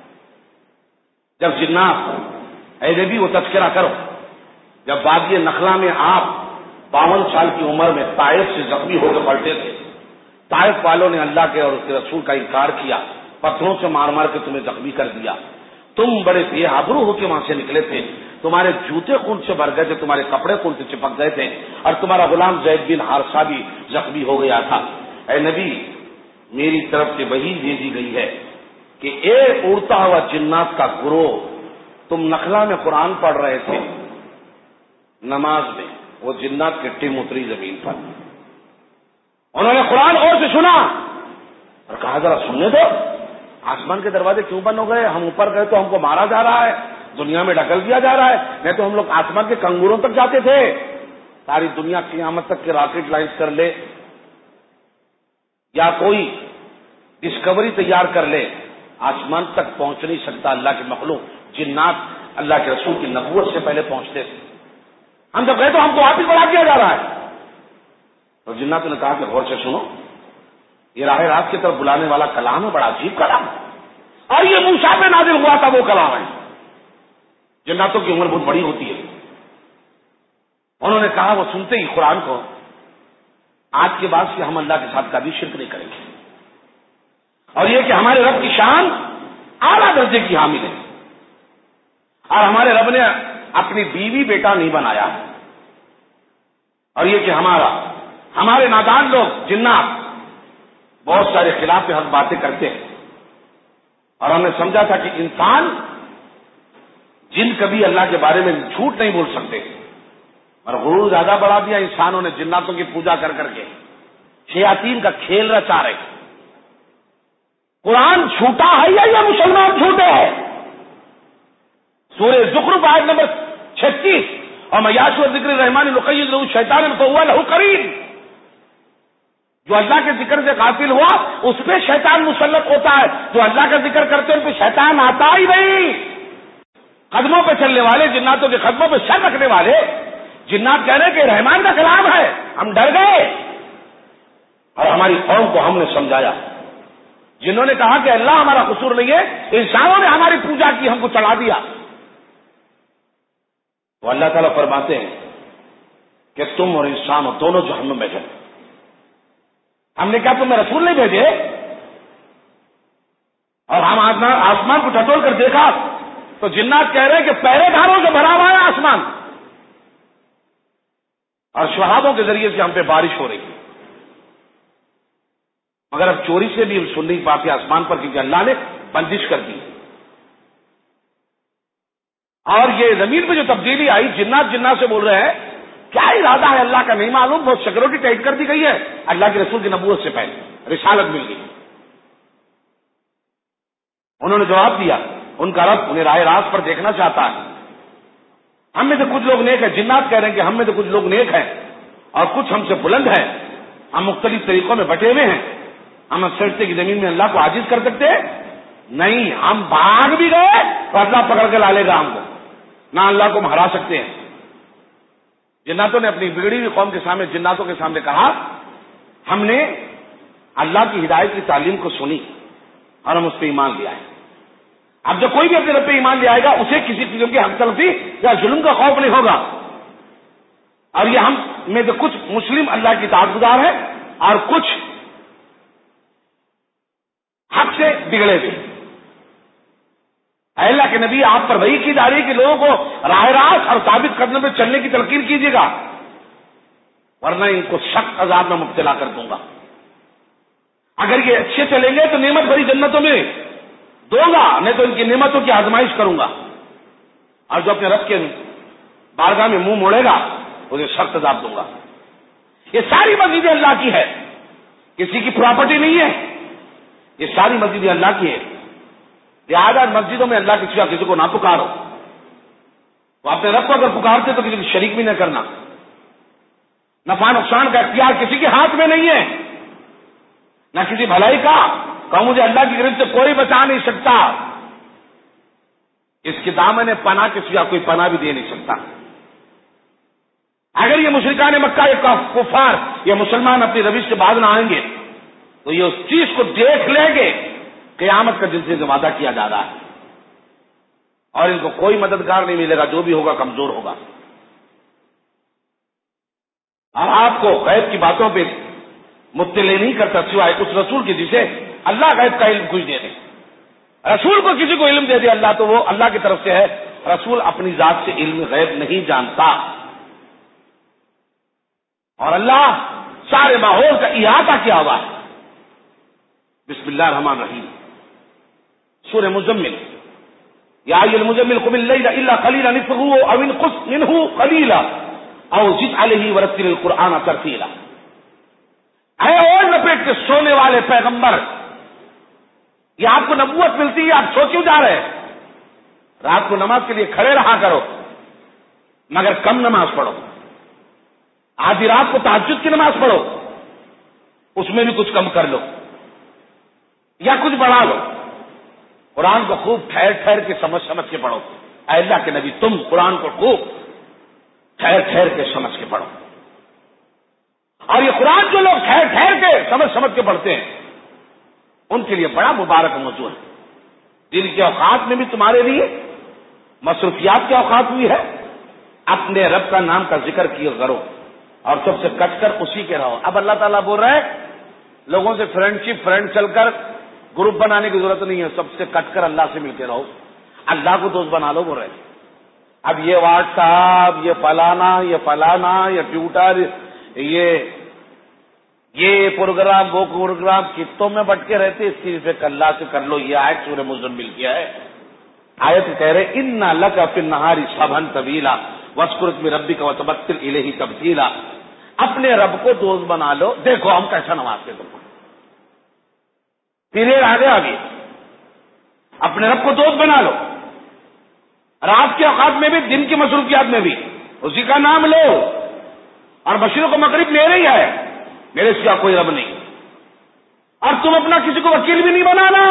جب جنات اے نبی وہ تذکرہ کرو, جب وادی نخلا میں آپ باون سال کی عمر میں طائف سے زخمی ہو کے پلٹے تھے, طائف والوں نے اللہ کے اور اس کے رسول کا انکار کیا, پتھروں سے مار مار کے تمہیں زخمی کر دیا. تم بڑے بے آبرو ہو کے وہاں سے نکلے تھے, تمہارے جوتے خون سے بھر گئے تھے, تمہارے کپڑے خون سے چپک گئے تھے, اور تمہارا غلام زید بن حارثہ بھی زخمی ہو گیا تھا. اے نبی میری طرف سے وحی بھیجی گئی ہے کہ اے اڑتا ہوا جنات کا گروہ, تم نخلا میں قرآن پڑھ رہے تھے نماز میں, وہ جنات کی ٹیم اتری زمین پر, انہوں نے قرآن اور سے سنا اور کہا ذرا سننے دو, آسمان کے دروازے کیوں بند ہو گئے؟ ہم اوپر گئے تو ہم کو مارا جا رہا ہے, دنیا میں ڈھکل دیا جا رہا ہے, نہیں تو ہم لوگ آسمان کے کنگوروں تک جاتے تھے. ساری دنیا قیامت تک کے راکٹ لانچ کر لے یا کوئی ڈسکوری تیار کر لے, آسمان تک پہنچ نہیں سکتا اللہ کی مخلوق. جنات اللہ کے رسول کی نبوت سے پہلے پہنچتے تھے. ہم جب گئے تو ہم کو واپس بڑھا دیا جا رہا ہے. تو جناتوں نے کہا کہ غور سے سنو, یہ راہ راست کی طرف بلانے والا کلام ہے, بڑا عجیب کلام ہے, اور یہ موسیٰ پہ نازل ہوا تھا وہ کلام ہے. جناتوں کی عمر بہت بڑی ہوتی ہے. انہوں نے کہا وہ سنتے ہی قرآن کو, آج کے بعد سے ہم اللہ کے ساتھ کبھی شرک نہیں کریں گے, اور یہ کہ ہمارے رب کی شان اعلیٰ درجے کی حامل ہے, اور ہمارے رب نے اپنی بیوی بیٹا نہیں بنایا, اور یہ کہ ہمارا ہمارے نادان لوگ جنات بہت سارے خلاف حق باتیں کرتے ہیں, اور ہم نے سمجھا تھا کہ انسان جن کبھی اللہ کے بارے میں جھوٹ نہیں بول سکتے, اور غرور زیادہ بڑھا دیا انسانوں نے جناتوں کی پوجا کر کر کے, شیاطین کا کھیل رچا رہے. قرآن جھوٹا ہے یا یہ مسلمان جھوٹے ہیں؟ سورہ زخرف آیت نمبر چھتیس, اور میاش و ذکر رحمان نقید لہو شیطان فہو لہو قرین. جو اللہ کے ذکر سے غافل ہوا اس پہ شیطان مسلط ہوتا ہے, جو اللہ کا ذکر کرتے ان پہ شیطان آتا ہی نہیں. قدموں پہ چلنے والے, جناتوں کے قدموں پہ سر رکھنے والے جنات کہہ رہے کہ رحمان کا کلام ہے, ہم ڈر گئے. اور ہماری قوم کو ہم نے سمجھایا, جنہوں نے کہا کہ اللہ ہمارا قصور نہیں ہے, انسانوں نے ہماری پوجا کی, ہم کو چڑھا دیا. تو اللہ تعالیٰ فرماتے ہیں کہ تم اور انسان دونوں جہنم میں جائیں. ہم نے کہا تمہیں رسول نہیں بھیجے, اور ہم آسمان کو ٹٹول کر دیکھا تو جنات کہہ رہے ہیں کہ پہرے داروں سے بھرا ہوا ہے آسمان, اور شہابوں کے ذریعے سے ہم پہ بارش ہو رہی ہے, مگر اب چوری سے بھی ہم سن نہیں پاتے آسمان پر, کیونکہ اللہ نے بندش کر دی. اور یہ زمین پہ جو تبدیلی آئی, جنات جنات سے بول رہے ہیں کیا ارادہ ہے اللہ کا نہیں معلوم, بہت سیکورٹی ٹائٹ کر دی گئی ہے اللہ کے رسول کی نبوت سے پہلے, رسالت مل گئی. انہوں نے جواب دیا ان کا رب انہیں راہ راست پر دیکھنا چاہتا ہے. ہم میں سے کچھ لوگ نیک ہیں, جنات کہہ رہے ہیں کہ ہم میں سے کچھ لوگ نیک ہیں اور کچھ ہم سے بلند ہیں, ہم مختلف طریقوں میں بٹے ہوئے ہیں. ہم سجدے کی زمین میں اللہ کو عاجز کر سکتے ہیں نہیں, ہم بھاگ بھی گئے تو اللہ پکڑ کے لا لے گا ہم کو, نہ اللہ کو ہم ہرا سکتے ہیں. جناتوں نے اپنی بگڑی ہوئی قوم کے سامنے, جناتوں کے سامنے کہا ہم نے اللہ کی ہدایت کی تعلیم کو سنی اور ہم اس پہ ایمان لے آئے. اب جب کوئی بھی اپنے رب پہ ایمان لے آئے گا اسے کسی قسم کی حق تلفی یا ظلم کا خوف نہیں ہوگا. اور یہ ہم میں سے کچھ مسلم اللہ کی اطاعت گزار ہیں اور کچھ حق سے بگڑے ہوئے. اے اللہ کے نبی آپ پر وحی کی جا رہی کہ لوگوں کو راہ راست اور ثابت قدم پہ چلنے کی تلقین کیجیے گا, ورنہ ان کو سخت عذاب میں مبتلا کر دوں گا. اگر یہ اچھے چلیں گے تو نعمت بھری جنتوں میں دوں گا، نہیں تو ان کی نعمتوں کی آزمائش کروں گا، اور جو اپنے رب کے بارگاہ میں منہ موڑے گا اسے سخت عذاب دوں گا۔ یہ ساری مسجدیں اللہ کی ہے، کسی کی پراپرٹی نہیں ہے، یہ ساری مسجدیں اللہ کی ہے، لہٰذا مسجدوں میں اللہ کے سوا کسی کو نہ پکارو۔ وہ اپنے رب کو اگر پکارتے تو کسی کو شریک بھی نہ کرنا۔ نفع نقصان کا اختیار کسی کے ہاتھ میں نہیں ہے، نہ کسی بھلائی کا، کہ مجھے اللہ کی گرفت سے کوئی بچا نہیں سکتا، اس کے دامن پناہ کے سوا کوئی پناہ بھی دے نہیں سکتا۔ اگر یہ مشرکان مکہ یہ کفار یہ مسلمان اپنی روش سے باز نہ آئیں گے تو یہ اس چیز کو دیکھ لیں گے قیامت کا جن سے وعدہ کیا جا رہا ہے، اور ان کو کوئی مددگار نہیں ملے گا، جو بھی ہوگا کمزور ہوگا۔ اور آپ کو غیب کی باتوں پہ مطلع نہیں کرتا سوائے اس رسول کے جسے اللہ غیب کا علم کچھ دے دے۔ رسول کو کسی کو علم دے دے اللہ تو وہ اللہ کی طرف سے ہے، رسول اپنی ذات سے علم غیب نہیں جانتا، اور اللہ سارے ماحول کا احاطہ کیا ہوا ہے۔ بسم اللہ الرحمن الرحیم، سورہ مزمل، یا ایھا المزمل قم اللیل الا قلیلا نصفہ او انقص منہ قلیلا او زد علیہ ورتل القرآن ترتیلا۔ اے اور لپیٹ کے سونے والے پیغمبر، یہ آپ کو نبوت ملتی ہے، آپ سو کیوں جا رہے ہیں؟ رات کو نماز کے لیے کھڑے رہا کرو، مگر کم نماز پڑھو۔ آدھی رات کو تہجد کی نماز پڑھو، اس میں بھی کچھ کم کر لو یا کچھ بڑھا لو۔ قرآن کو خوب ٹھہر ٹھہر کے سمجھ سمجھ کے پڑھو۔ اے اللہ کے نبی، تم قرآن کو خوب ٹھہر ٹھہر کے سمجھ کے پڑھو۔ اور یہ قرآن جو لوگ ٹھہر ٹھہر کے سمجھ سمجھ کے پڑھتے ہیں ان کے لیے بڑا مبارک موضوع ہے۔ دن کے اوقات میں بھی تمہارے لیے مصروفیات کے اوقات بھی ہے، اپنے رب کا نام کا ذکر کیے کرو اور سب سے کٹ کر اسی کے رہو۔ اب اللہ تعالیٰ بول رہے ہیں لوگوں سے فرینڈ شپ فرینڈ چل کر گروپ بنانے کی ضرورت نہیں ہے، سب سے کٹ کر اللہ سے مل کے رہو، اللہ کو دوست بنا لو بول رہے ہیں۔ اب یہ واٹس ایپ، یہ فلانا یہ فلانا یہ ٹویٹر، یہ یہ پروگرام وہ پروگرام کتوں میں بٹ کے رہتے، اس کی فکر اللہ سے کر لو۔ یہ آیت سورہ مزمل کیا ہے، آیت کہہ رہے انا لک فی النہار سبحا طویلا واذکر اسم ربک وتبتل الیہ تبتیلا۔ اپنے رب کو دوست بنا لو، دیکھو ہم کیسا نوازتے تم کو، پیریڈ آگے آگے اپنے رب کو دوست بنا لو، رات کے اوقات میں بھی دن کی مصروفیات میں بھی اسی کا نام لو، اور مشرق و مغرب میرے ہی ہے، میرے سوا کوئی رب نہیں، اور تم اپنا کسی کو وکیل بھی نہیں بنانا،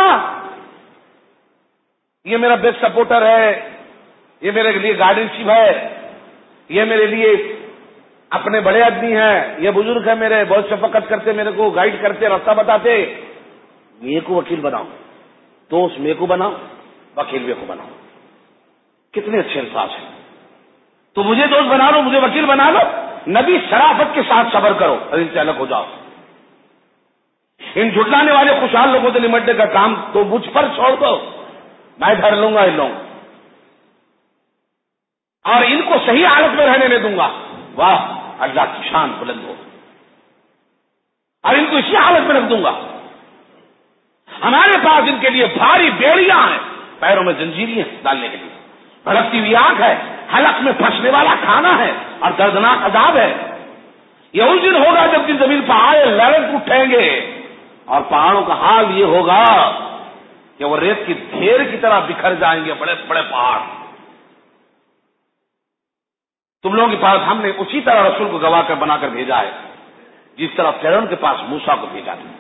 یہ میرا بیسٹ سپورٹر ہے، یہ میرے لیے گارڈین شپ ہے، یہ میرے لیے اپنے بڑے آدمی ہیں، یہ بزرگ ہے میرے، بہت شفقت کرتے، میرے کو گائیڈ کرتے، راستہ بتاتے، میرے کو وکیل بناؤ، دوست میرے کو بناؤ، وکیل میرے کو بناؤ۔ کتنے اچھے الفاظ ہیں، تو مجھے دوست بنا لو، مجھے وکیل بنا لو، نبی شرافت کے ساتھ صبر کرو اور ان سے الگ ہو جاؤ۔ ان جھٹلانے والے خوشحال لوگوں سے نمٹنے کا کام تو مجھ پر چھوڑ دو، میں دھر لوں گا ان لوگوں اور ان کو صحیح حالت میں رہنے نہیں دوں گا۔ واہ، اللہ کی شان بلند ہو، اور ان کو اسی حالت میں رکھ دوں گا۔ ہمارے پاس ان کے لیے بھاری بیڑیاں ہیں، پیروں میں زنجیریں ڈالنے کے لیے، بھڑکتی ہوئی آنکھ ہے، حلق میں پھنسنے والا کھانا ہے، اور دردناک عذاب ہے۔ یہ اس دن ہوگا جب کہ زمین پہاڑ لڑک اٹھیں گے، اور پہاڑوں کا حال یہ ہوگا کہ وہ ریت کی ڈھیر کی طرح بکھر جائیں گے، بڑے بڑے پہاڑ۔ تم لوگوں کے پاس ہم نے اسی طرح رسول کو گواہ کر بنا کر بھیجا ہے جس طرح فرعون کے پاس موسیٰ کو بھیجا تھا،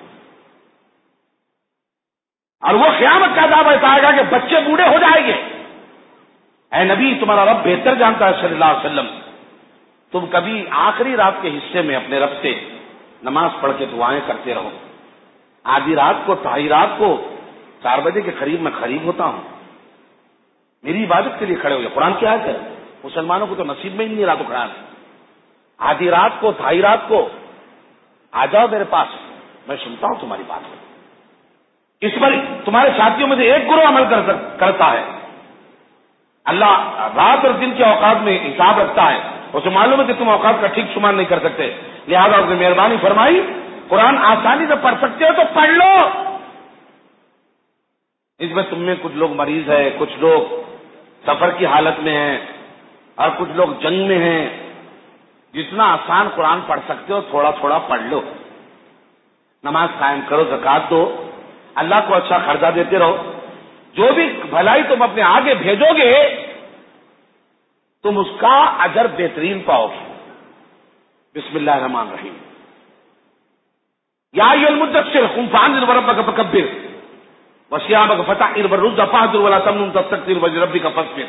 اور وہ قیامت کا عذاب ایسا آئے گا کہ بچے بوڑھے ہو جائیں گے۔ اے نبی، تمہارا رب بہتر جانتا ہے صلی اللہ علیہ وسلم، تم کبھی آخری رات کے حصے میں اپنے رب سے نماز پڑھ کے دعائیں کرتے رہو۔ آدھی رات کو تائی رات کو چار بجے کے قریب میں قریب ہوتا ہوں، میری عبادت کے لیے کھڑے ہو جائے۔ قرآن کیا ہے، مسلمانوں کو تو نصیب میں ہی نہیں رات کو کھڑا ہے۔ آدھی رات کو تائی رات کو آ جاؤ میرے پاس، میں سنتا ہوں تمہاری بات۔ اس پر تمہارے ساتھیوں میں سے ایک گروہ عمل کرتا ہے، اللہ رات اور دن کے اوقات میں حساب رکھتا ہے، اسے معلوم ہے کہ تم اوقات کا ٹھیک شمار نہیں کر سکتے، لہذا اس نے مہربانی فرمائی قرآن آسانی سے پڑھ سکتے ہو تو پڑھ لو، اس میں تم میں کچھ لوگ مریض ہیں، کچھ لوگ سفر کی حالت میں ہیں اور کچھ لوگ جنگ میں ہیں. جتنا آسان قرآن پڑھ سکتے ہو تھوڑا تھوڑا پڑھ لو. نماز قائم کرو، زکات دو، اللہ کو اچھا خرچہ دیتے رہو. جو بھی بھلائی تم اپنے آگے بھیجو گے تم اس کا اجر بہترین پاؤ گے. بسم اللہ الرحمن الرحیم. یا ایھا المدثر قم فانذر وربک فکبر وثیابک فطہر والرجز فاہجر ولا تمنن تستکثر ولربک فاصبر.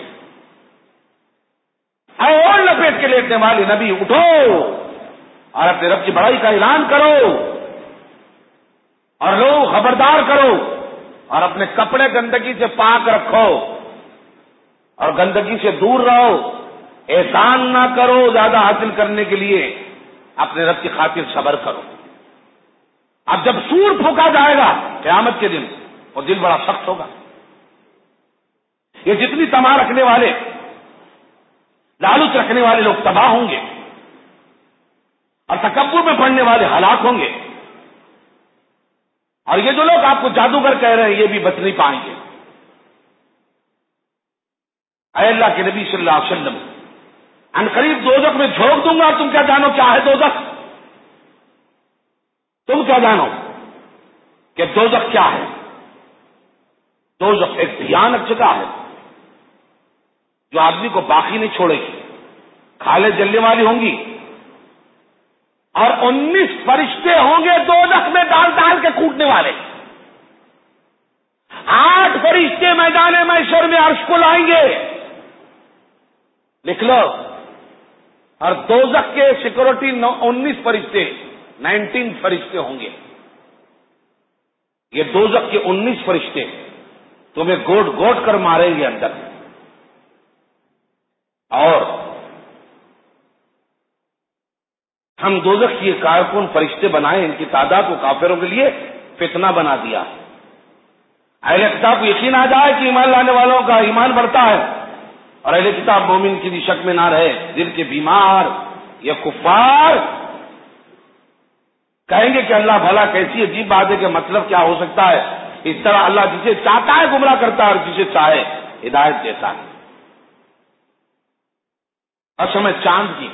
اے اور لپیٹ کے لیٹنے والے نبی، اٹھو اور اپنے رب کی بڑائی کا اعلان کرو اور لوگ خبردار کرو اور اپنے کپڑے گندگی سے پاک رکھو اور گندگی سے دور رہو. احسان نہ کرو زیادہ حاصل کرنے کے لیے، اپنے رب کی خاطر صبر کرو. اب جب سور پھونکا جائے گا قیامت کے دن اور دل بڑا سخت ہوگا. یہ جتنی تما رکھنے والے، لالچ رکھنے والے لوگ تباہ ہوں گے اور تکبر میں پڑنے والے ہلاک ہوں گے. اور یہ جو لوگ آپ کو جادوگر کہہ رہے ہیں یہ بھی بچ نہیں پائیں گے. اے اللہ کے نبی صلی اللہ علیہ وسلم، ان قریب دوزخ میں جھونک دوں گا. تم کیا جانو کیا ہے دوزخ؟ تم کیا جانو کہ دوزخ کیا ہے؟ دوزخ ایک بھیانک جگہ ہے جو آدمی کو باقی نہیں چھوڑے گی. کھالے جلنے والی ہوں گی اور انیس فرشتے ہوں گے دوزخ میں ڈال ڈال کے کوٹنے والے. آٹھ فرشتے میدان محشر میں عرش کو لائیں گے. لکھ لو. اور دوزخ کے سیکورٹی انیس فرشتے، نائنٹین فرشتے ہوں گے. یہ دوزخ کے انیس فرشتے تمہیں گوٹ گوٹ کر ماریں گے اندر. اور ہم دوزخ کی کارکن فرشتے بنائے، ان کی تعداد کو کافروں کے لیے فتنہ بنا دیا. اہل کتاب کو یقین آ جائے کہ ایمان لانے والوں کا ایمان بڑھتا ہے اور اہل کتاب مومن کی بھی شک میں نہ رہے. دل کے بیمار یا کفار کہیں گے کہ اللہ بھلا کیسی عجیب بات ہے کہ مطلب کیا ہو سکتا ہے. اس طرح اللہ جسے چاہتا ہے گمراہ کرتا ہے اور جسے چاہے ہدایت دیتا ہے. اصل میں چاند کی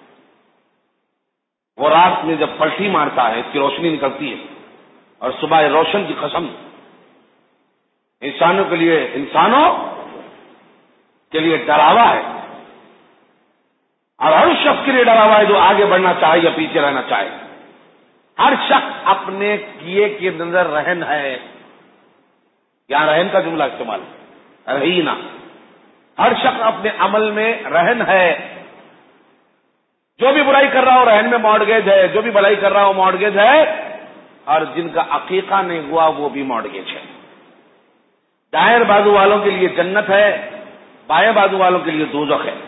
وہ رات میں جب پلٹی مارتا ہے اس کی روشنی نکلتی ہے اور صبح روشن کی قسم انسانوں کے لیے انسانوں کے لیے ڈراوا ہے اور ہر شخص کے لیے ڈراوا ہے جو آگے بڑھنا چاہے یا پیچھے رہنا چاہے. ہر شخص اپنے کیے کے اندر رہن ہے. یہاں رہن کا جملہ استعمال رہینا. ہر شخص اپنے عمل میں رہن ہے. جو بھی برائی کر رہا ہو رہن میں مارگیج ہے، جو بھی بھلائی کر رہا ہو مارگیج ہے، اور جن کا عقیقہ نہیں ہوا وہ بھی مارگیج ہے. دائیں بازو والوں کے لیے جنت ہے، بائیں بازو والوں کے لیے دوزخ ہے.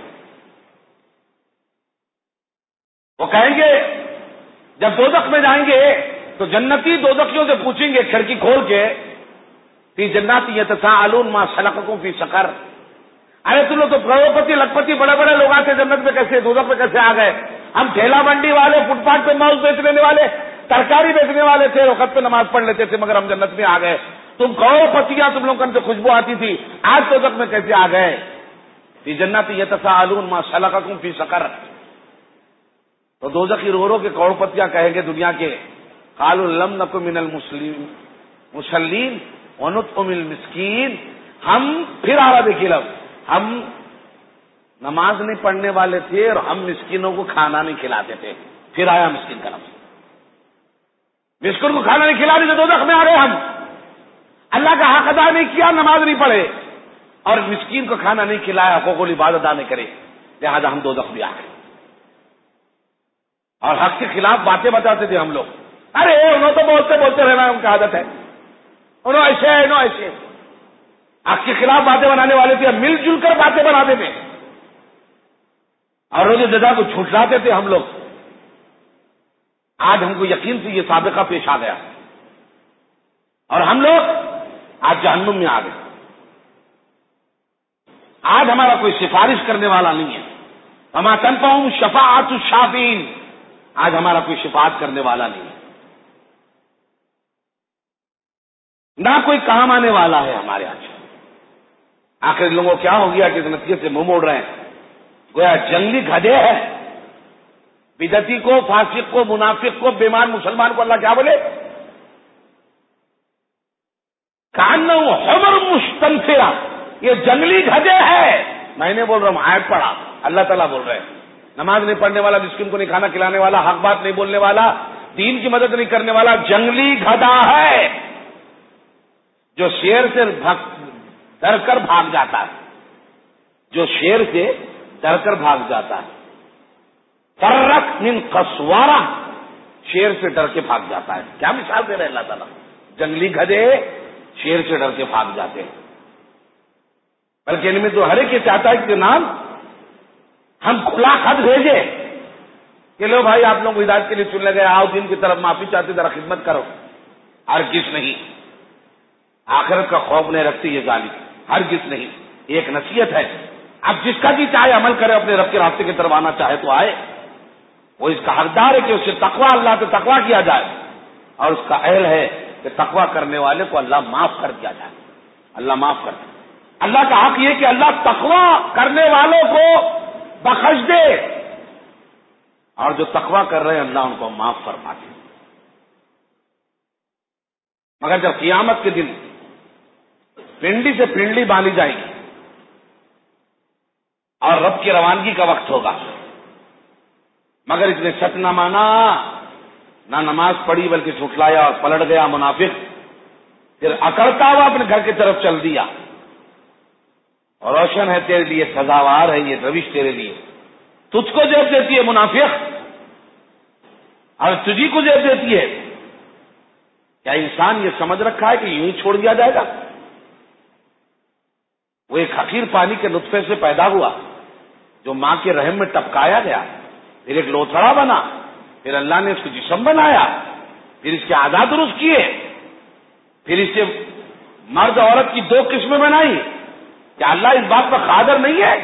وہ کہیں گے جب دوزخ میں جائیں گے تو جنتی دوزخیوں سے پوچھیں گے کھڑکی کھول کے، فی جنات یتساءلون ما سلککم فی سقر. ارے تم لوگ تو کروڑپتی لکھپتی بڑے بڑے لوگ آتے جنت میں کیسے دوزخ میں کیسے آ گئے؟ ہم ٹھیلا منڈی والے، فٹ پاتھ پہ ماؤس بیچنے والے، ترکاری بیچنے والے تھے، وقت پہ نماز پڑھ لیتے تھے، مگر ہم جنت میں آ گئے. تم کروڑپتیاں تم لوگوں سے خوشبو آتی تھی، آج دوزخ میں کیسے آ گئے؟ فی جنات یتساءلون ما سلککم فی سقر. تو دوزخی رو رو کے کروڑپتیاں کہیں گے دنیا کے، قالوا لم نکن من المسلمین مسلین ونطعم المسکین. ہم پھر آ رہا دیکھیے لفظ، ہم نماز نہیں پڑھنے والے تھے اور ہم مسکینوں کو کھانا نہیں کھلاتے تھے. پھر آیا مسکین کا لفظ. مسکین کو کھانا نہیں کھلا دیتے دوزخ میں آ گئے. ہم اللہ کا حق ادا نہیں کیا، نماز نہیں پڑھے اور مسکین کو کھانا نہیں کھلایا، حقوق العباد ادا نہیں کرے، لہذا ہم دوزخ میں آ گئے. اور حق کے خلاف باتیں بتاتے تھے ہم لوگ. ارے انہوں تو بولتے بولتے رہنا ان کی عادت ہے، انہوں ایسے ہے انہوں ایسے. حق کے خلاف باتیں بنانے والے تھے، مل جل کر باتیں بناتے تھے اور روز جزا کو جھٹلاتے تھے ہم لوگ. آج ہم کو یقین سے یہ سابقہ پیش آ گیا اور ہم لوگ آج جہنم میں آ گئے. آج ہمارا کوئی سفارش کرنے والا نہیں ہے. وما تنفعهم شفاعۃ الشافعین. آج ہمارا کوئی شفاعت کرنے والا نہیں ہے. نہ کوئی کام آنے والا ہے ہمارے یہاں سے۔ آخر لوگوں کو کیا ہو گیا کہ اس نتیجے سے منہ موڑ رہے ہیں؟ گویا جنگلی گدھے ہے۔ بدعتی کو، فاسق کو، منافق کو، بیمان مسلمان کو اللہ کیا بولے؟ کانہ حمر مستنفرہ، یہ جنگلی گدھے ہے۔ میں نے بول رہا ہوں، آیت پڑھا، اللہ تعالیٰ بول رہے ہیں۔ نماز نہیں پڑھنے والا، مسکین کو نہیں کھانا کھلانے والا، حق بات نہیں بولنے والا، دین کی مدد نہیں کرنے والا جنگلی گدھا ہے، جو شیر سے ڈر کر بھاگ جاتا ہے، جو شیر سے ڈر کر بھاگ جاتا ہے۔ فرق من قسوارہ، شیر سے ڈر کے بھاگ جاتا ہے۔ کیا مثال دے رہے اللہ تعالیٰ؟ جنگلی گدھے شیر سے ڈر کے بھاگ جاتے ہیں۔ بلکہ ان میں تو ہر ایک یہ چاہتا ہے کہ نام ہم کھلا خط بھیجے کہ لو بھائی آپ لوگ ہدایت کے لیے چن لگے، آؤ دین کی طرف، معافی چاہتے ذرا خدمت کرو۔ ہرگز نہیں، آخرت کا خوف نہیں رکھتی یہ ظالم، ہرگز نہیں۔ ایک نصیحت ہے، اب جس کا بھی چاہے عمل کرے، اپنے رب کے راستے کی طرف آنا چاہے تو آئے، وہ اس کا حقدار ہے کہ اس سے تقوی، اللہ سے تقوی کیا جائے، اور اس کا اہل ہے کہ تقوی کرنے والے کو اللہ معاف کر دیا جائے، اللہ معاف کر دے۔ اللہ کا حق یہ کہ اللہ تقوی کرنے والوں کو بخش دے، اور جو تقوی کر رہے ہیں اللہ ان کو معاف فرما دے۔ مگر جب قیامت کے دن پنڈلی سے پنڈلی باندھی جائے گی اور رب کی روانگی کا وقت ہوگا، مگر اس نے سچ نہ مانا، نہ نماز پڑھی بلکہ جھٹلایا اور پلٹ گیا منافق، پھر اکڑتا ہوا اپنے گھر کی طرف چل دیا، اور روشن ہے تیرے لیے، سزاوار ہے یہ روش تیرے لیے، تجھ کو جیب دیتی ہے منافق، اور تجھی کو جیب دیتی ہے۔ کیا انسان یہ سمجھ رکھا ہے کہ یوں ہی چھوڑ دیا جائے گا؟ وہ ایک حقیر پانی کے نطفے سے پیدا ہوا، جو ماں کے رحم میں ٹپکایا گیا، پھر ایک لوتھڑا بنا، پھر اللہ نے اس کو جسم بنایا، پھر اس کے اعضاء درست کیے، پھر اس سے مرد عورت کی دو قسمیں بنائی۔ کیا اللہ اس بات پر قادر نہیں ہے؟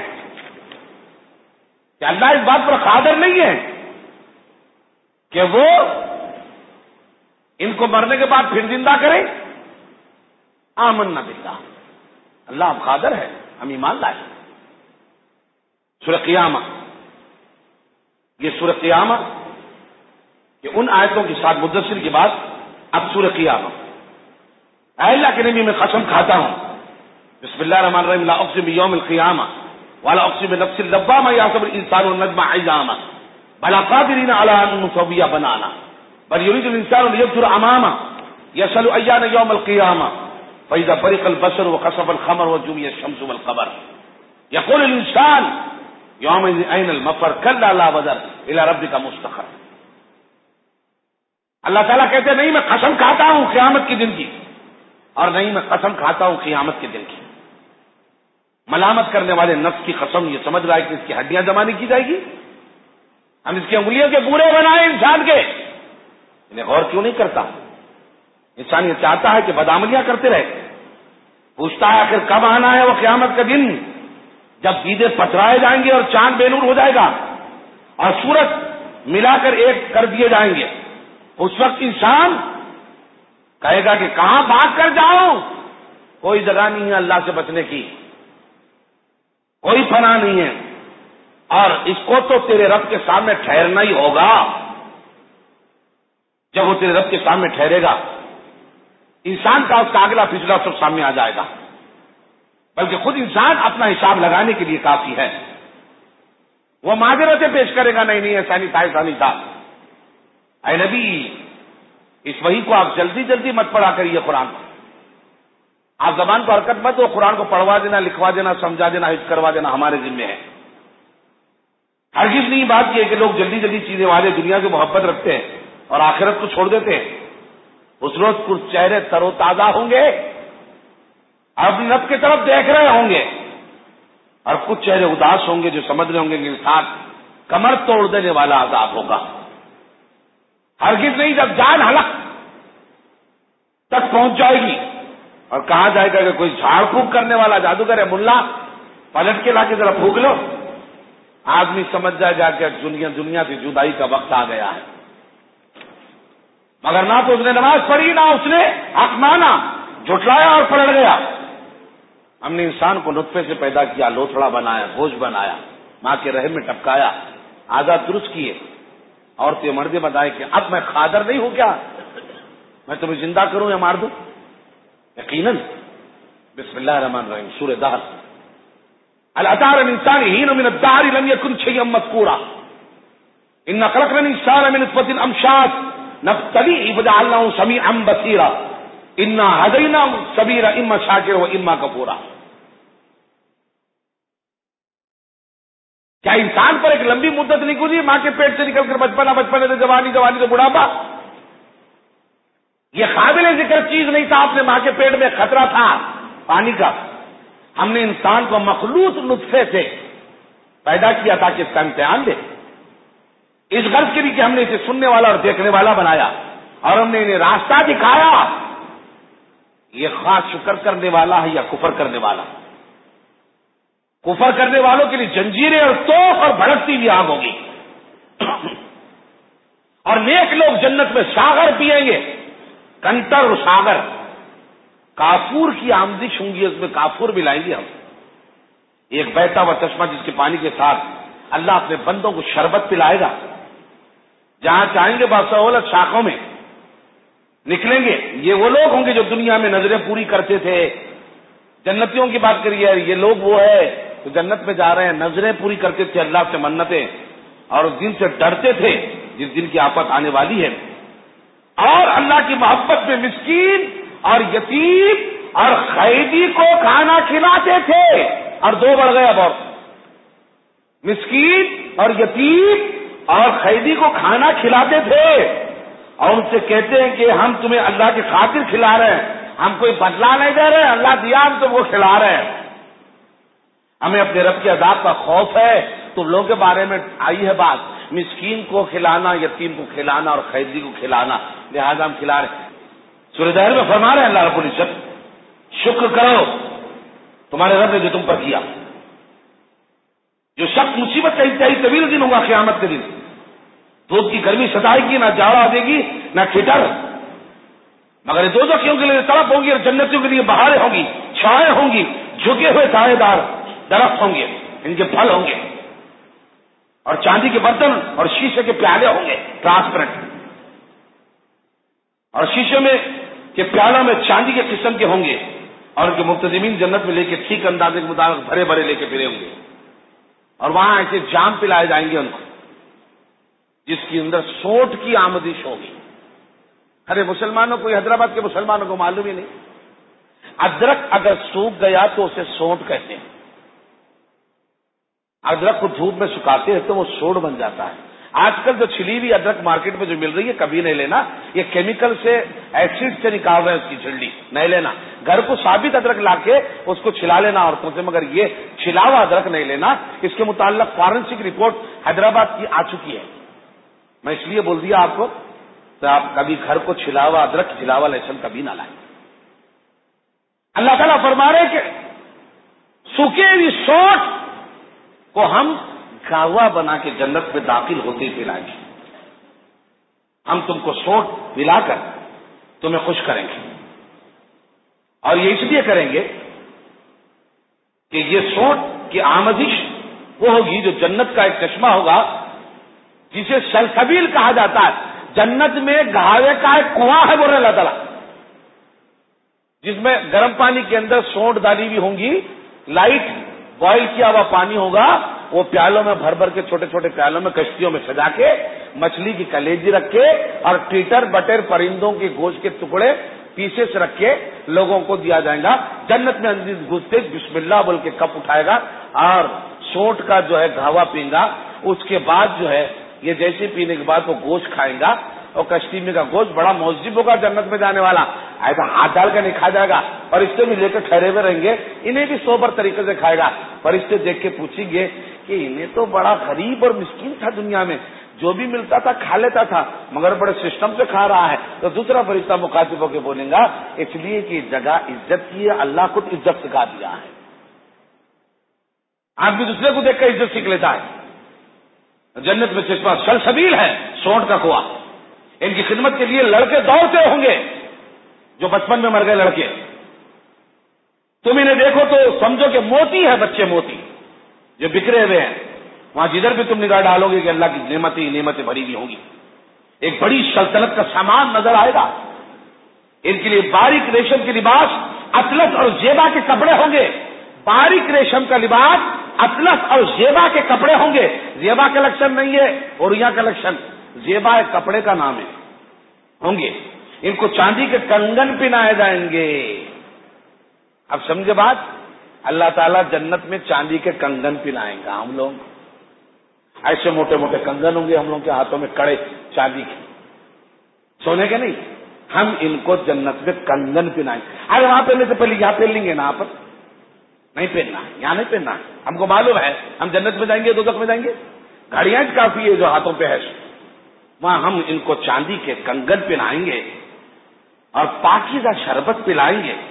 کیا اللہ اس بات پر قادر نہیں ہے کہ وہ ان کو مرنے کے بعد پھر زندہ کرے؟ آمنا باللہ، اللہ اب قادر ہے، ہم ایمان لائے۔ سورہ قیامہ، یہ سورہ قیامہ کہ ان آیتوں کے ساتھ مدثر کے بعد اب سورہ قیامہ۔ اے اللہ کے نبی، میں قسم کھاتا ہوں، بسم اللہ الرحمن الرحیم، لا اقسم بیوم القیامہ ولا اقسم بنفس اللوامہ یحسب الانسان النجم عظاما بلا قادرین علی ان نسوی بنانا بل یرید الانسان لیفجر امامہ یسأل ایان یوم القیامہ فاذا برق البصر وخسف القمر وجمع الشمس والقمر یقول الانسان یومئذ این المفر کلا لا وزر الی ربک مستقر۔ اللہ تعالیٰ کہتے ہیں نہیں میں قسم کھاتا ہوں قیامت کے دن کی، اور نہیں میں قسم کھاتا ہوں قیامت کے دن کی۔ ملامت کرنے والے نفس کی قسم یہ سمجھ رہا ہے کہ اس کی ہڈیاں جمع نہیں کی جائے گی، ہم اس کی انگلیوں کے گورے بنائے انسان کے، انہیں غور کیوں نہیں کرتا؟ انسان یہ چاہتا ہے کہ بدعملیاں کرتے رہے، پوچھتا ہے آخر کب آنا ہے وہ قیامت کا دن جب دیدے پتھرائے جائیں گے اور چاند بے نور ہو جائے گا اور سورج ملا کر ایک کر دیے جائیں گے۔ اس وقت انسان کہے گا کہ کہاں بھاگ کر جاؤں، کوئی جگہ نہیں ہے اللہ سے بچنے کی، کوئی پناہ نہیں ہے، اور اس کو تو تیرے رب کے سامنے ٹھہرنا ہی ہوگا۔ جب وہ تیرے رب کے سامنے ٹھہرے گا، انسان کا اس کا اگلا پچھلا سب سامنے آ جائے گا، بلکہ خود انسان اپنا حساب لگانے کے لیے کافی ہے۔ وہ معذرتیں پیش کرے گا، نہیں نہیں ایسا نہیں تھا، ایسا نہیں تھا۔ اے نبی، اس وحی کو آپ جلدی جلدی مت پڑھا کریے، قرآن کو آپ زبان کو حرکت مت دو، قرآن کو پڑھوا دینا، لکھوا دینا، سمجھا دینا، حفظ کروا دینا ہمارے ذمہ ہے۔ ہرگز نہیں بات یہ کہ لوگ جلدی جلدی چیزیں والے دنیا سے محبت رکھتے ہیں اور آخرت کو چھوڑ دیتے ہیں۔ اس روز کچھ چہرے تر و تازہ ہوں گے، اپنی رب کی طرف دیکھ رہے ہوں گے، اور کچھ چہرے اداس ہوں گے جو سمجھ رہے ہوں گے کہ انسان کمر توڑ دینے والا عذاب ہوگا۔ ہرگز نہیں، جب جان حلق تک پہنچ جائے گی اور کہا جائے گا کہ کوئی جھاڑ پھونک کرنے والا جادوگر ہے، ملا پلٹ کے لا کے ذرا پھونک لو، آدمی سمجھ جائے گا کہ دنیا دنیا سے جدائی کا وقت آ گیا ہے۔ مگر نہ تو اس نے نماز پڑھی، نہ اس نے حق مانا، جھٹلایا اور پلٹ گیا. ہم نے انسان کو نطفے سے پیدا کیا، لوتھڑا بنایا، گوشت بنایا، ماں کے رحم میں ٹپکایا، آزاد درست کیے. عورتیں مردیں بتائیں کہ اب میں قادر نہیں ہوں کیا میں تمہیں زندہ کروں یا مار دوں؟ یقیناً. بسم اللہ الرحمن الرحیم، سورہ دہر. هل أتى على الإنسان حين من الدهر لم يكن شيئا مذكورا إنا خلقنا الإنسان من نطفة أمشاج نبتليه فجعلناه سميعا بصيرا إنا هديناه السبيل إما شاكرا وإما كفورا. کیا انسان پر ایک لمبی مدت نہیں گزری ماں کے پیٹ سے نکل کر بچپنا، بچپنے سے جوانی، جوانی سے بڑھاپا؟ یہ قابل ذکر چیز نہیں تھا. اپنے ماں کے پیٹ میں خطرہ تھا پانی کا. ہم نے انسان کو مخلوط نطفے سے پیدا کیا تاکہ اس کا امتحان دے، اس غرض کے لیے کہ ہم نے اسے سننے والا اور دیکھنے والا بنایا، اور ہم نے انہیں راستہ دکھایا. یہ خاص شکر کرنے والا ہے یا کفر کرنے والا؟ کفر کرنے والوں کے لیے جنجیریں اور توپ اور بھڑکتی ہوئی آگ ہوگی، اور نیک لوگ جنت میں ساغر پیئیں گے، کنٹر اور ساغر. کافور کی آمدش ہوں گی، اس میں کافور بھی لائیں گے ہم. ایک بہتا ہوا چشمہ جس کے پانی کے ساتھ اللہ اپنے بندوں کو شربت پلائے گا. جہاں چاہیں گے باسہولت شاخوں میں نکلیں گے. یہ وہ لوگ ہوں گے جو دنیا میں نظریں پوری کرتے تھے. جنتیوں کی بات کریے، یہ لوگ وہ ہے تو جنت میں جا رہے ہیں، نظریں پوری کرتے تھے اللہ سے منتیں، اور اس دن سے ڈرتے تھے جس دن کی آفت آنے والی ہے. اور اللہ کی محبت میں مسکین اور یتیم اور قیدی کو کھانا کھلاتے تھے. اور دو بڑھ گئے اب، اور مسکین اور یتیم اور قیدی کو کھانا کھلاتے تھے، اور ان سے کہتے ہیں کہ ہم تمہیں اللہ کی خاطر کھلا رہے ہیں، ہم کوئی بدلہ نہیں دے رہے، اللہ دیا ہم تم کو کھلا رہے ہیں. ہمیں اپنے رب کے عذاب کا خوف ہے. تم لوگوں کے بارے میں آئی ہے بات، مسکین کو کھلانا، یتیم کو کھلانا اور قیدی کو کھلانا، لہذا ہم کھلا رہے ہیں. سورہ دہر میں فرما رہے ہیں اللہ رب العزت، شکر کرو تمہارے رب نے جو تم پر کیا. جو سخت مصیبت کا انتہائی طویل دن ہوگا قیامت کے دن. دھوپ کی گرمی ستائے گی، نہ جاڑا دے گی نہ ٹھٹر، مگر یہ دوزخیوں کے لیے تڑپ ہوگی اور جنتیوں کے لیے بہاریں ہوں گی، چھائیں ہوں گی، جھکے ہوئے سائے دار درخت ہوں گے، ان کے پھل ہوں گے، اور چاندی کے برتن اور شیشے کے پیالے ہوں گے ٹرانسپیرنٹ، اور شیشے میں کے پیالوں میں چاندی کے قسم کے ہوں گے، اور ان کے مقتدمین جنت میں لے کے ٹھیک اندازے کے مطابق بھرے بھرے لے کے پھرے ہوں گے. اور وہاں ایسے جام پلائے جائیں گے ان کو جس کے اندر سونٹ کی آمدش ہوگی. ارے مسلمانوں کو، حیدرآباد کے مسلمانوں کو معلوم ہی نہیں. ادرک اگر سوکھ گیا تو اسے سونٹ کہتے ہیں. ادرک کو دھوپ میں سکھاتے ہیں تو وہ سوڈ بن جاتا ہے. آج کل جو چھلی ہوئی ادرک مارکیٹ میں جو مل رہی ہے کبھی نہیں لینا، یہ کیمیکل سے ایسڈ سے نکال رہے ہیں اس کی جھلڈی، نہیں لینا. گھر کو ثابت ادرک لا کے اس کو چھلا لینا عورتوں سے، مگر یہ چھلا ہوا ادرک نہیں لینا. اس کے متعلق فارنسک رپورٹ حیدرآباد کی آ چکی ہے. میں اس لیے بول دیا آپ کو تو آپ کبھی گھر کو چھلا ہوا ادرک، چھلا ہوا لہسن کبھی نہ لائیں. اللہ تعالیٰ فرما رہے کہ سوکھے ہوئی سونٹ کو ہم گاوا بنا کے جنت میں داخل ہوتے ہی پلائیں گے. ہم تم کو سونٹ ملا کر تمہیں خوش کریں گے، اور یہ اس لیے کریں گے کہ یہ سونٹ کی آمدش وہ ہوگی جو جنت کا ایک چشمہ ہوگا جسے سلسبیل کہا جاتا ہے. جنت میں گھاوے کا ایک کنواں ہے بول رہے اللہ تعالیٰ، جس میں گرم پانی کے اندر سونٹ ڈالی ہوئی ہوں گی، لائٹ بوائل کیا ہوا پانی ہوگا، وہ پیالوں میں بھر بھر کے چھوٹے چھوٹے پیالوں میں کشتیوں میں سجا کے مچھلی کی کلیجی رکھ کے اور ٹیٹر بٹیر پرندوں کے گوشت کے ٹکڑے پیسز رکھ کے لوگوں کو دیا جائے گا. جنت میں عزیز گھستے بسم اللہ بول کے کپ اٹھائے گا اور سونٹ کا جو ہے گھاوا پینگا. اس کے بعد جو ہے یہ جیسے پینے کے بعد وہ گوشت کھائیں گا، اور کشتی میں کا گوشت بڑا موجب ہوگا جنت میں جانے والا، ایسا ہاتھ ڈال کر نہیں کھا جائے گا. فرشتے بھی لے کر ٹھہرے ہوئے رہیں گے، انہیں بھی سوبر طریقے سے کھائے گا. فرشتے دیکھ کے پوچھیں گے کہ انہیں تو بڑا غریب اور مسکین تھا، دنیا میں جو بھی ملتا تھا کھا لیتا تھا، مگر بڑے سسٹم سے کھا رہا ہے. تو دوسرا فرشتہ مخاطب ہو کے بولیں گا اس لیے کہ جگہ عزت کی ہے، اللہ خود عزت سکھا دیا ہے. آپ بھی دوسرے کو دیکھ کر عزت سیکھ لیتا ہے. جنت میں چشمہ سلسبیل ہے، سونٹ کا کنواں. ان کی خدمت کے لیے لڑکے دوڑتے ہوں گے جو بچپن میں مر گئے لڑکے، تم انہیں دیکھو تو سمجھو کہ موتی ہے، بچے موتی جو بکھرے ہوئے ہیں. وہاں جدھر بھی تم نگاہ ڈالو گے کہ اللہ کی نعمتیں ہی نعمتیں بھری ہوئی ہوں گی. ایک بڑی سلطنت کا سامان نظر آئے گا. ان کے لیے باریک ریشم کے لباس، اطلس اور زیبا کے کپڑے ہوں گے. باریک ریشم کا لباس، اطلس اور زیبا کے کپڑے ہوں گے. زیبا کلیکشن نہیں ہے، اوریا کلیکشن. زیبا ایک کپڑے کا نام ہے. ہوں گے. ان کو چاندی کے کنگن پہنائے جائیں گے. اب سمجھے بات؟ اللہ تعالیٰ جنت میں چاندی کے کنگن پہنائیں گا ہم لوگ. ایسے موٹے موٹے کنگن ہوں گے ہم لوگ کے ہاتھوں میں، کڑے چاندی کے، سونے کے نہیں. ہم ان کو جنت میں کنگن پہنائیں گے. ارے وہاں پہننے سے پہلے یہاں پہن لیں گے نا. آپ نہیں پہننا، یہاں نہیں پہننا. ہم کو معلوم ہے ہم جنت میں جائیں گے، دوزخ میں جائیں گے. گھڑیاں کافی ہے جو ہاتھوں پہ ہے. وہاں ہم ان کو چاندی کے کنگن پہنائیں گے اور پاکیزہ شربت پلائیں گے.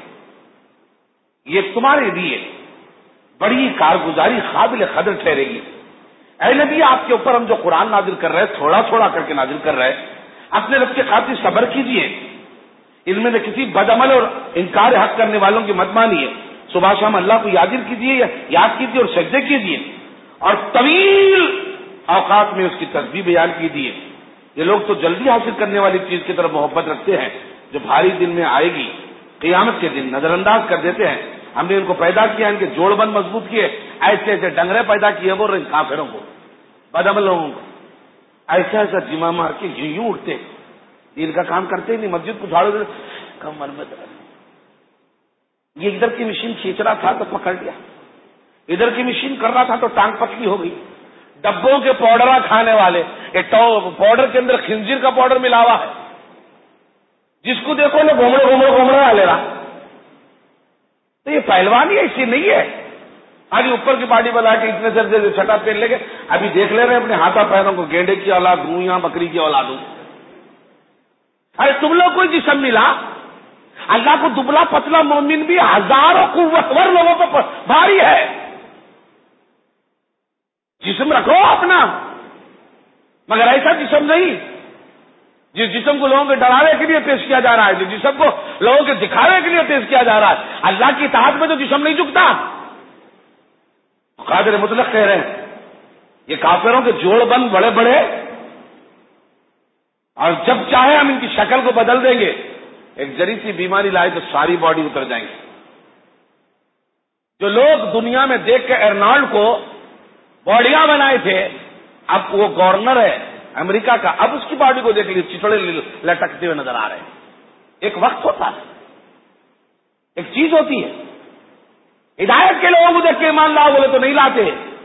یہ تمہارے لیے بڑی کارگزاری قابل قدر ٹھہرے گی. اے نبی، آپ کے اوپر ہم جو قرآن نازل کر رہے ہیں تھوڑا تھوڑا کر کے نازل کر رہے ہیں. اپنے رب کے خاطر صبر کیجیے. ان میں کسی بدعمل اور انکار حق کرنے والوں کی مت مانیے. صبح شام اللہ کو یاد کیجیے، یاد کیجیے اور سجدے کیجیے، اور طویل اوقات میں اس کی تسبیح بیان کیجیے. یہ لوگ تو جلدی حاصل کرنے والی چیز کی طرف محبت رکھتے ہیں جو بھاری دن میں آئے گی. قیامت کے دن نظر انداز کر دیتے ہیں. ہم نے ان کو پیدا کیا، ان کے جوڑ بند مضبوط کیے، ایسے ایسے ڈنگرے پیدا کیے بول رہے کافروں کو، بدعمل لوگوں کو. ایسا ایسا جمع مار کے یوں یوں اٹھتے، دین کا کام کرتے ہی نہیں. مسجد کو جھاڑو دے کمر میں درد. یہ ادھر کی مشین کھینچ رہا تھا تو پکڑ لیا، ادھر کی مشین کر رہا تھا تو ٹانگ پتلی ہو گئی. ڈبوں کے پاؤڈر کھانے والے، پاؤڈر کے اندر خنزیر کا پاؤڈر ملا ہوا ہے. جس کو دیکھو نا گھومڑے گھومڑے گھومڑے لے رہا. تو یہ پہلوانی ایسی نہیں ہے. آج اوپر کی باڈی بنا کے اتنے درجے سے چھٹا پہن لے گے. ابھی دیکھ لے رہے ہیں اپنے ہاتھوں پیروں کو، گینڈے کی اولاد ہوں یا بکری کی اولاد ہوں. ارے تم لوگ کوئی جسم ملا. اللہ کو دبلا پتلا مومن بھی ہزاروں قوتور لوگوں کو بھاری ہے. جسم رکھو اپنا، مگر ایسا جسم نہیں جس جسم کو لوگوں کے ڈرانے کے لیے پیش کیا جا رہا ہے، جس جسم کو لوگوں کے دکھانے کے لیے پیش کیا جا رہا ہے. اللہ کی اطاعت میں تو جسم نہیں جھکتا. قادر مطلق کہہ رہے ہیں یہ کافروں کے جوڑ بند بڑے بڑے، اور جب چاہے ہم ان کی شکل کو بدل دیں گے. ایک ذری سی بیماری لائے تو ساری باڈی اتر جائیں گی. جو لوگ دنیا میں دیکھ کے ارنالڈ کو باڈیاں بنائے تھے، اب وہ گورنر ہے امریکہ کا، اب اس کی باڈی کو دیکھ لیجیے چچڑے لٹکتے ہوئے نظر آ رہے ہیں. ایک وقت ہوتا ہے، ایک چیز ہوتی ہے. ہدایت کے لوگوں کو دیکھ کے ایمان لاؤ بولے تو نہیں لاتے.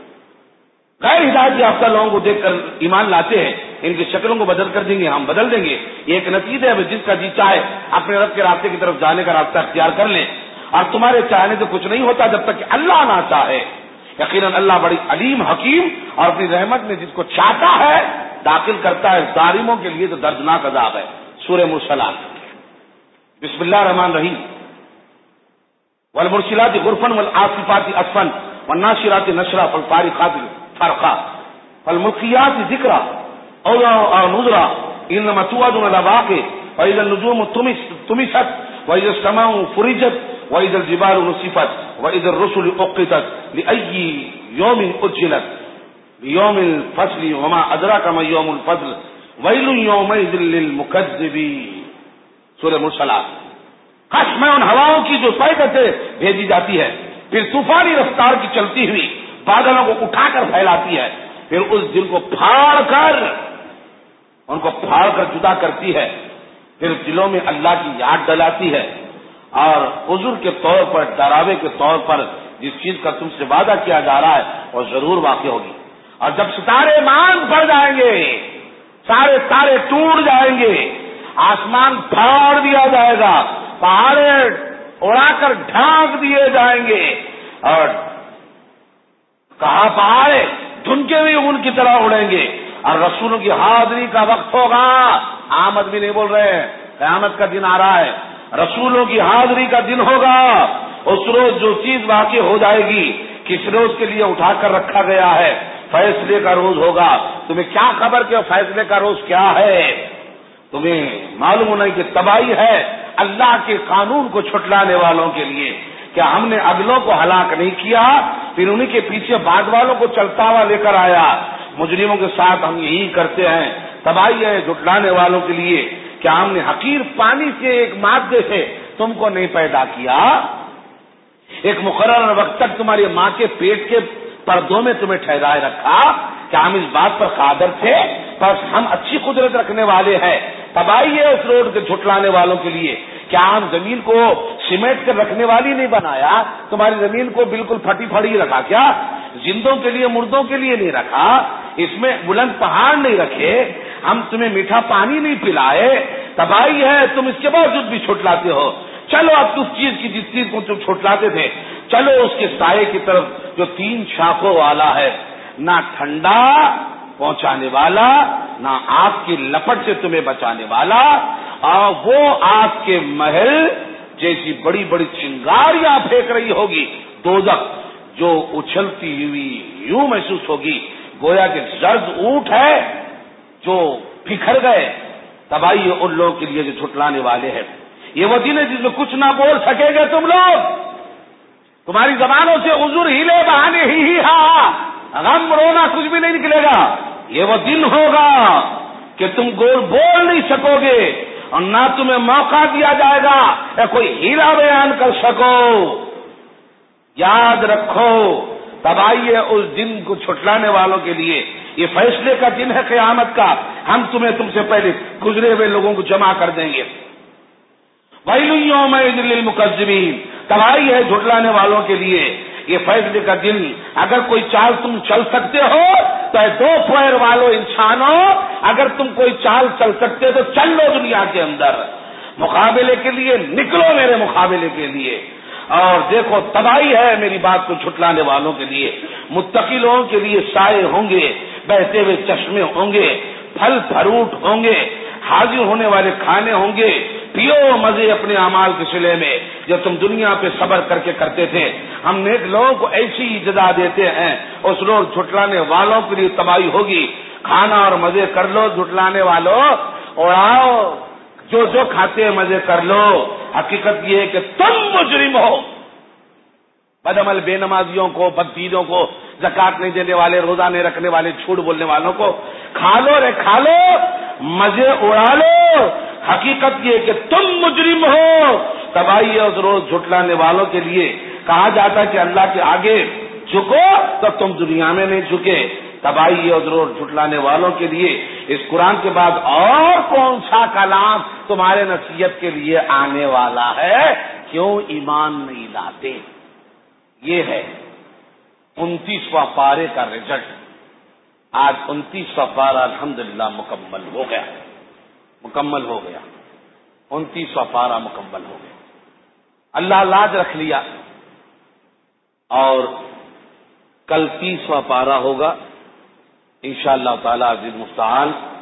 غیر ہدایت یافتہ لوگوں کو دیکھ کر ایمان لاتے ہیں. ان کی شکلوں کو بدل کر دیں گے، ہم بدل دیں گے. یہ ایک نتیجہ ہے. جس کا جی چاہے اپنے رب کے راستے کی طرف جانے کا راستہ اختیار کر لیں. اور تمہارے چاہنے سے کچھ نہیں ہوتا جب تک کہ اللہ نہ چاہے. یقیناً اللہ بڑی علیم حکیم، اور اپنی رحمت میں جس کو چاہتا ہے داخل کرتا ہے. ظالموں کے لیے تو دردناک عذاب ہے. سورہ مرسلات. بسم اللہ الرحمن الرحیم. والمرسلات غرفا والعاصفات عصفا والناشرات نشرا فالفارقات فرقا فالملقيات ذکرا اولا اور نذرا انما توعدون لواقع واذا النجوم طمست واذا السماء فرجت واذا الجبال نصفت واذا الرسل اقتت لاي يوم اجلت ليوم الفصل وما ادراك ما يوم الفصل ويل يومئذ للمكذبين. سورہ مرسلات. قسم ہے ان ہواؤں کی جو پیدل سے بھیجی جاتی ہے، پھر طوفانی رفتار کی چلتی ہوئی بادلوں کو اٹھا کر پھیلاتی ہے، پھر اس دل کو پھاڑ کر ان کو پھاڑ کر جدا کرتی ہے، پھر دلوں میں اللہ کی یاد ڈلاتی ہے، اور عذر کے طور پر، ڈراوے کے طور پر جس چیز کا تم سے وعدہ کیا جا رہا ہے وہ ضرور واقع ہوگی. اور جب ستارے مانگ پڑ جائیں گے، سارے تارے ٹوٹ جائیں گے، آسمان پھاڑ دیا جائے گا، پہاڑے اڑا کر ڈھانک دیے جائیں گے، اور کہا پہاڑے دھنکے بھی ان کی طرح اڑیں گے، اور رسولوں کی حاضری کا وقت ہوگا. آمد بھی نہیں بول رہے ہیں، قیامت کا دن آ رہا ہے. رسولوں کی حاضری کا دن ہوگا. اس روز جو چیز واقع ہو جائے گی کس روز کے لیے اٹھا کر رکھا گیا ہے، فیصلے کا روز ہوگا. تمہیں کیا خبر کہ فیصلے کا روز کیا ہے؟ تمہیں معلوم نہیں کہ تباہی ہے اللہ کے قانون کو چھٹلانے والوں کے لیے. کہ ہم نے اگلوں کو ہلاک نہیں کیا، پھر انہیں کے پیچھے بعد والوں کو چلتا ہوا لے کر آیا۔ مجرموں کے ساتھ ہم یہی کرتے ہیں، تباہی ہے جھٹلانے والوں کے لیے۔ کیا ہم نے حقیر پانی سے ایک مادے سے تم کو نہیں پیدا کیا؟ ایک مقرر وقت تک تمہاری ماں کے پیٹ کے پردوں میں تمہیں ٹھہرائے رکھا؟ کیا ہم اس بات پر قادر تھے؟ بس ہم اچھی قدرت رکھنے والے ہیں۔ تباہی ہے اس روڈ کے جھٹلانے والوں کے لیے۔ کیا ہم زمین کو سمیٹ کر رکھنے والی نہیں بنایا؟ تمہاری زمین کو بالکل پھٹی پھڑی رکھا کیا؟ زندوں کے لیے مردوں کے لیے نہیں رکھا؟ اس میں بلند پہاڑ نہیں رکھے؟ ہم تمہیں میٹھا پانی نہیں پلائے؟ تباہی ہے، تم اس کے باوجود بھی چھٹلاتے ہو۔ چلو اب اس چیز کی جس چیز کو تم چھٹلاتے تھے، چلو اس کے سائے کی طرف جو تین شاخوں والا ہے، نہ ٹھنڈا پہنچانے والا، نہ آگ کی لپٹ سے تمہیں بچانے والا، اور وہ آگ کے محل جیسی بڑی بڑی چنگاریاں پھینک رہی ہوگی دوزخ، جو اچھلتی ہوئی یوں محسوس ہوگی گویا کہ زرد اونٹ ہے جو بکھر گئے۔ تباہی ان لوگوں کے لیے جو چھٹلانے والے ہیں۔ یہ وہ دن ہے جس میں کچھ نہ بول سکے گے تم لوگ، تمہاری زبانوں سے عذر ہیلے بہانے ہی ہی ہاں غم رونا کچھ بھی نہیں نکلے گا۔ یہ وہ دن ہوگا کہ تم گول بول نہیں سکو گے، اور نہ تمہیں موقع دیا جائے گا یا کوئی ہیلا بیان کر سکو۔ یاد رکھو، تباہی ہے اس دن کو چھٹلانے والوں کے لیے۔ یہ فیصلے کا دن ہے قیامت کا، ہم تمہیں تم سے پہلے گزرے ہوئے لوگوں کو جمع کر دیں گے۔ ویل یومئذ للمکذبین، تباہی ہے جھٹلانے والوں کے لیے یہ فیصلے کا دن۔ اگر کوئی چال تم چل سکتے ہو تو اے دو پیر والو انسانوں، اگر تم کوئی چال چل سکتے تو چل لو دنیا کے اندر، مقابلے کے لیے نکلو میرے مقابلے کے لیے۔ اور دیکھو تباہی ہے میری بات کو جھٹلانے والوں کے لیے۔ متقی لوگوں کے لیے سائے ہوں گے، بہتے ہوئے چشمے ہوں گے، پھل فروٹ ہوں گے، حاضر ہونے والے کھانے ہوں گے، پیو مزے اپنے اعمال کے صلے میں جو تم دنیا پہ صبر کر کے کرتے تھے۔ ہم نیک لوگوں کو ایسی جزا دیتے ہیں، اس روز جھٹلانے والوں کے لیے تباہی ہوگی۔ کھانا اور مزے کر لو جھٹلانے والوں، اور آؤ جو جو کھاتے ہیں مزے کر لو۔ حقیقت یہ ہے کہ تم مجرم ہو۔ بدعمل بے نمازیوں کو، بددینوں کو، زکات نہیں دینے والے، روزہ نہیں رکھنے والے، جھوٹ بولنے والوں کو کھا لو رے کھا لو، مزے اڑا لو۔ حقیقت یہ کہ تم مجرم ہو۔ تباہی ہے اس روز جھٹلانے والوں کے لیے۔ کہا جاتا کہ اللہ کے آگے جھکو تو تم دنیا میں نہیں جھکے۔ تباہی ہے اس روز جھٹلانے والوں کے لیے۔ اس قرآن کے بعد اور کون سا کلام تمہارے نصیحت کے لیے آنے والا ہے؟ کیوں ایمان نہیں لاتے؟ یہ ہے انتیسواں پارے کا رزلٹ۔ آج انتیسواں پارہ الحمدللہ مکمل ہو گیا، مکمل ہو گیا انتیسواں پارہ مکمل ہو گیا۔ اللہ لاج رکھ لیا، اور کل تیسواں پارہ ہوگا انشاءاللہ تعالی عزیز مستعان۔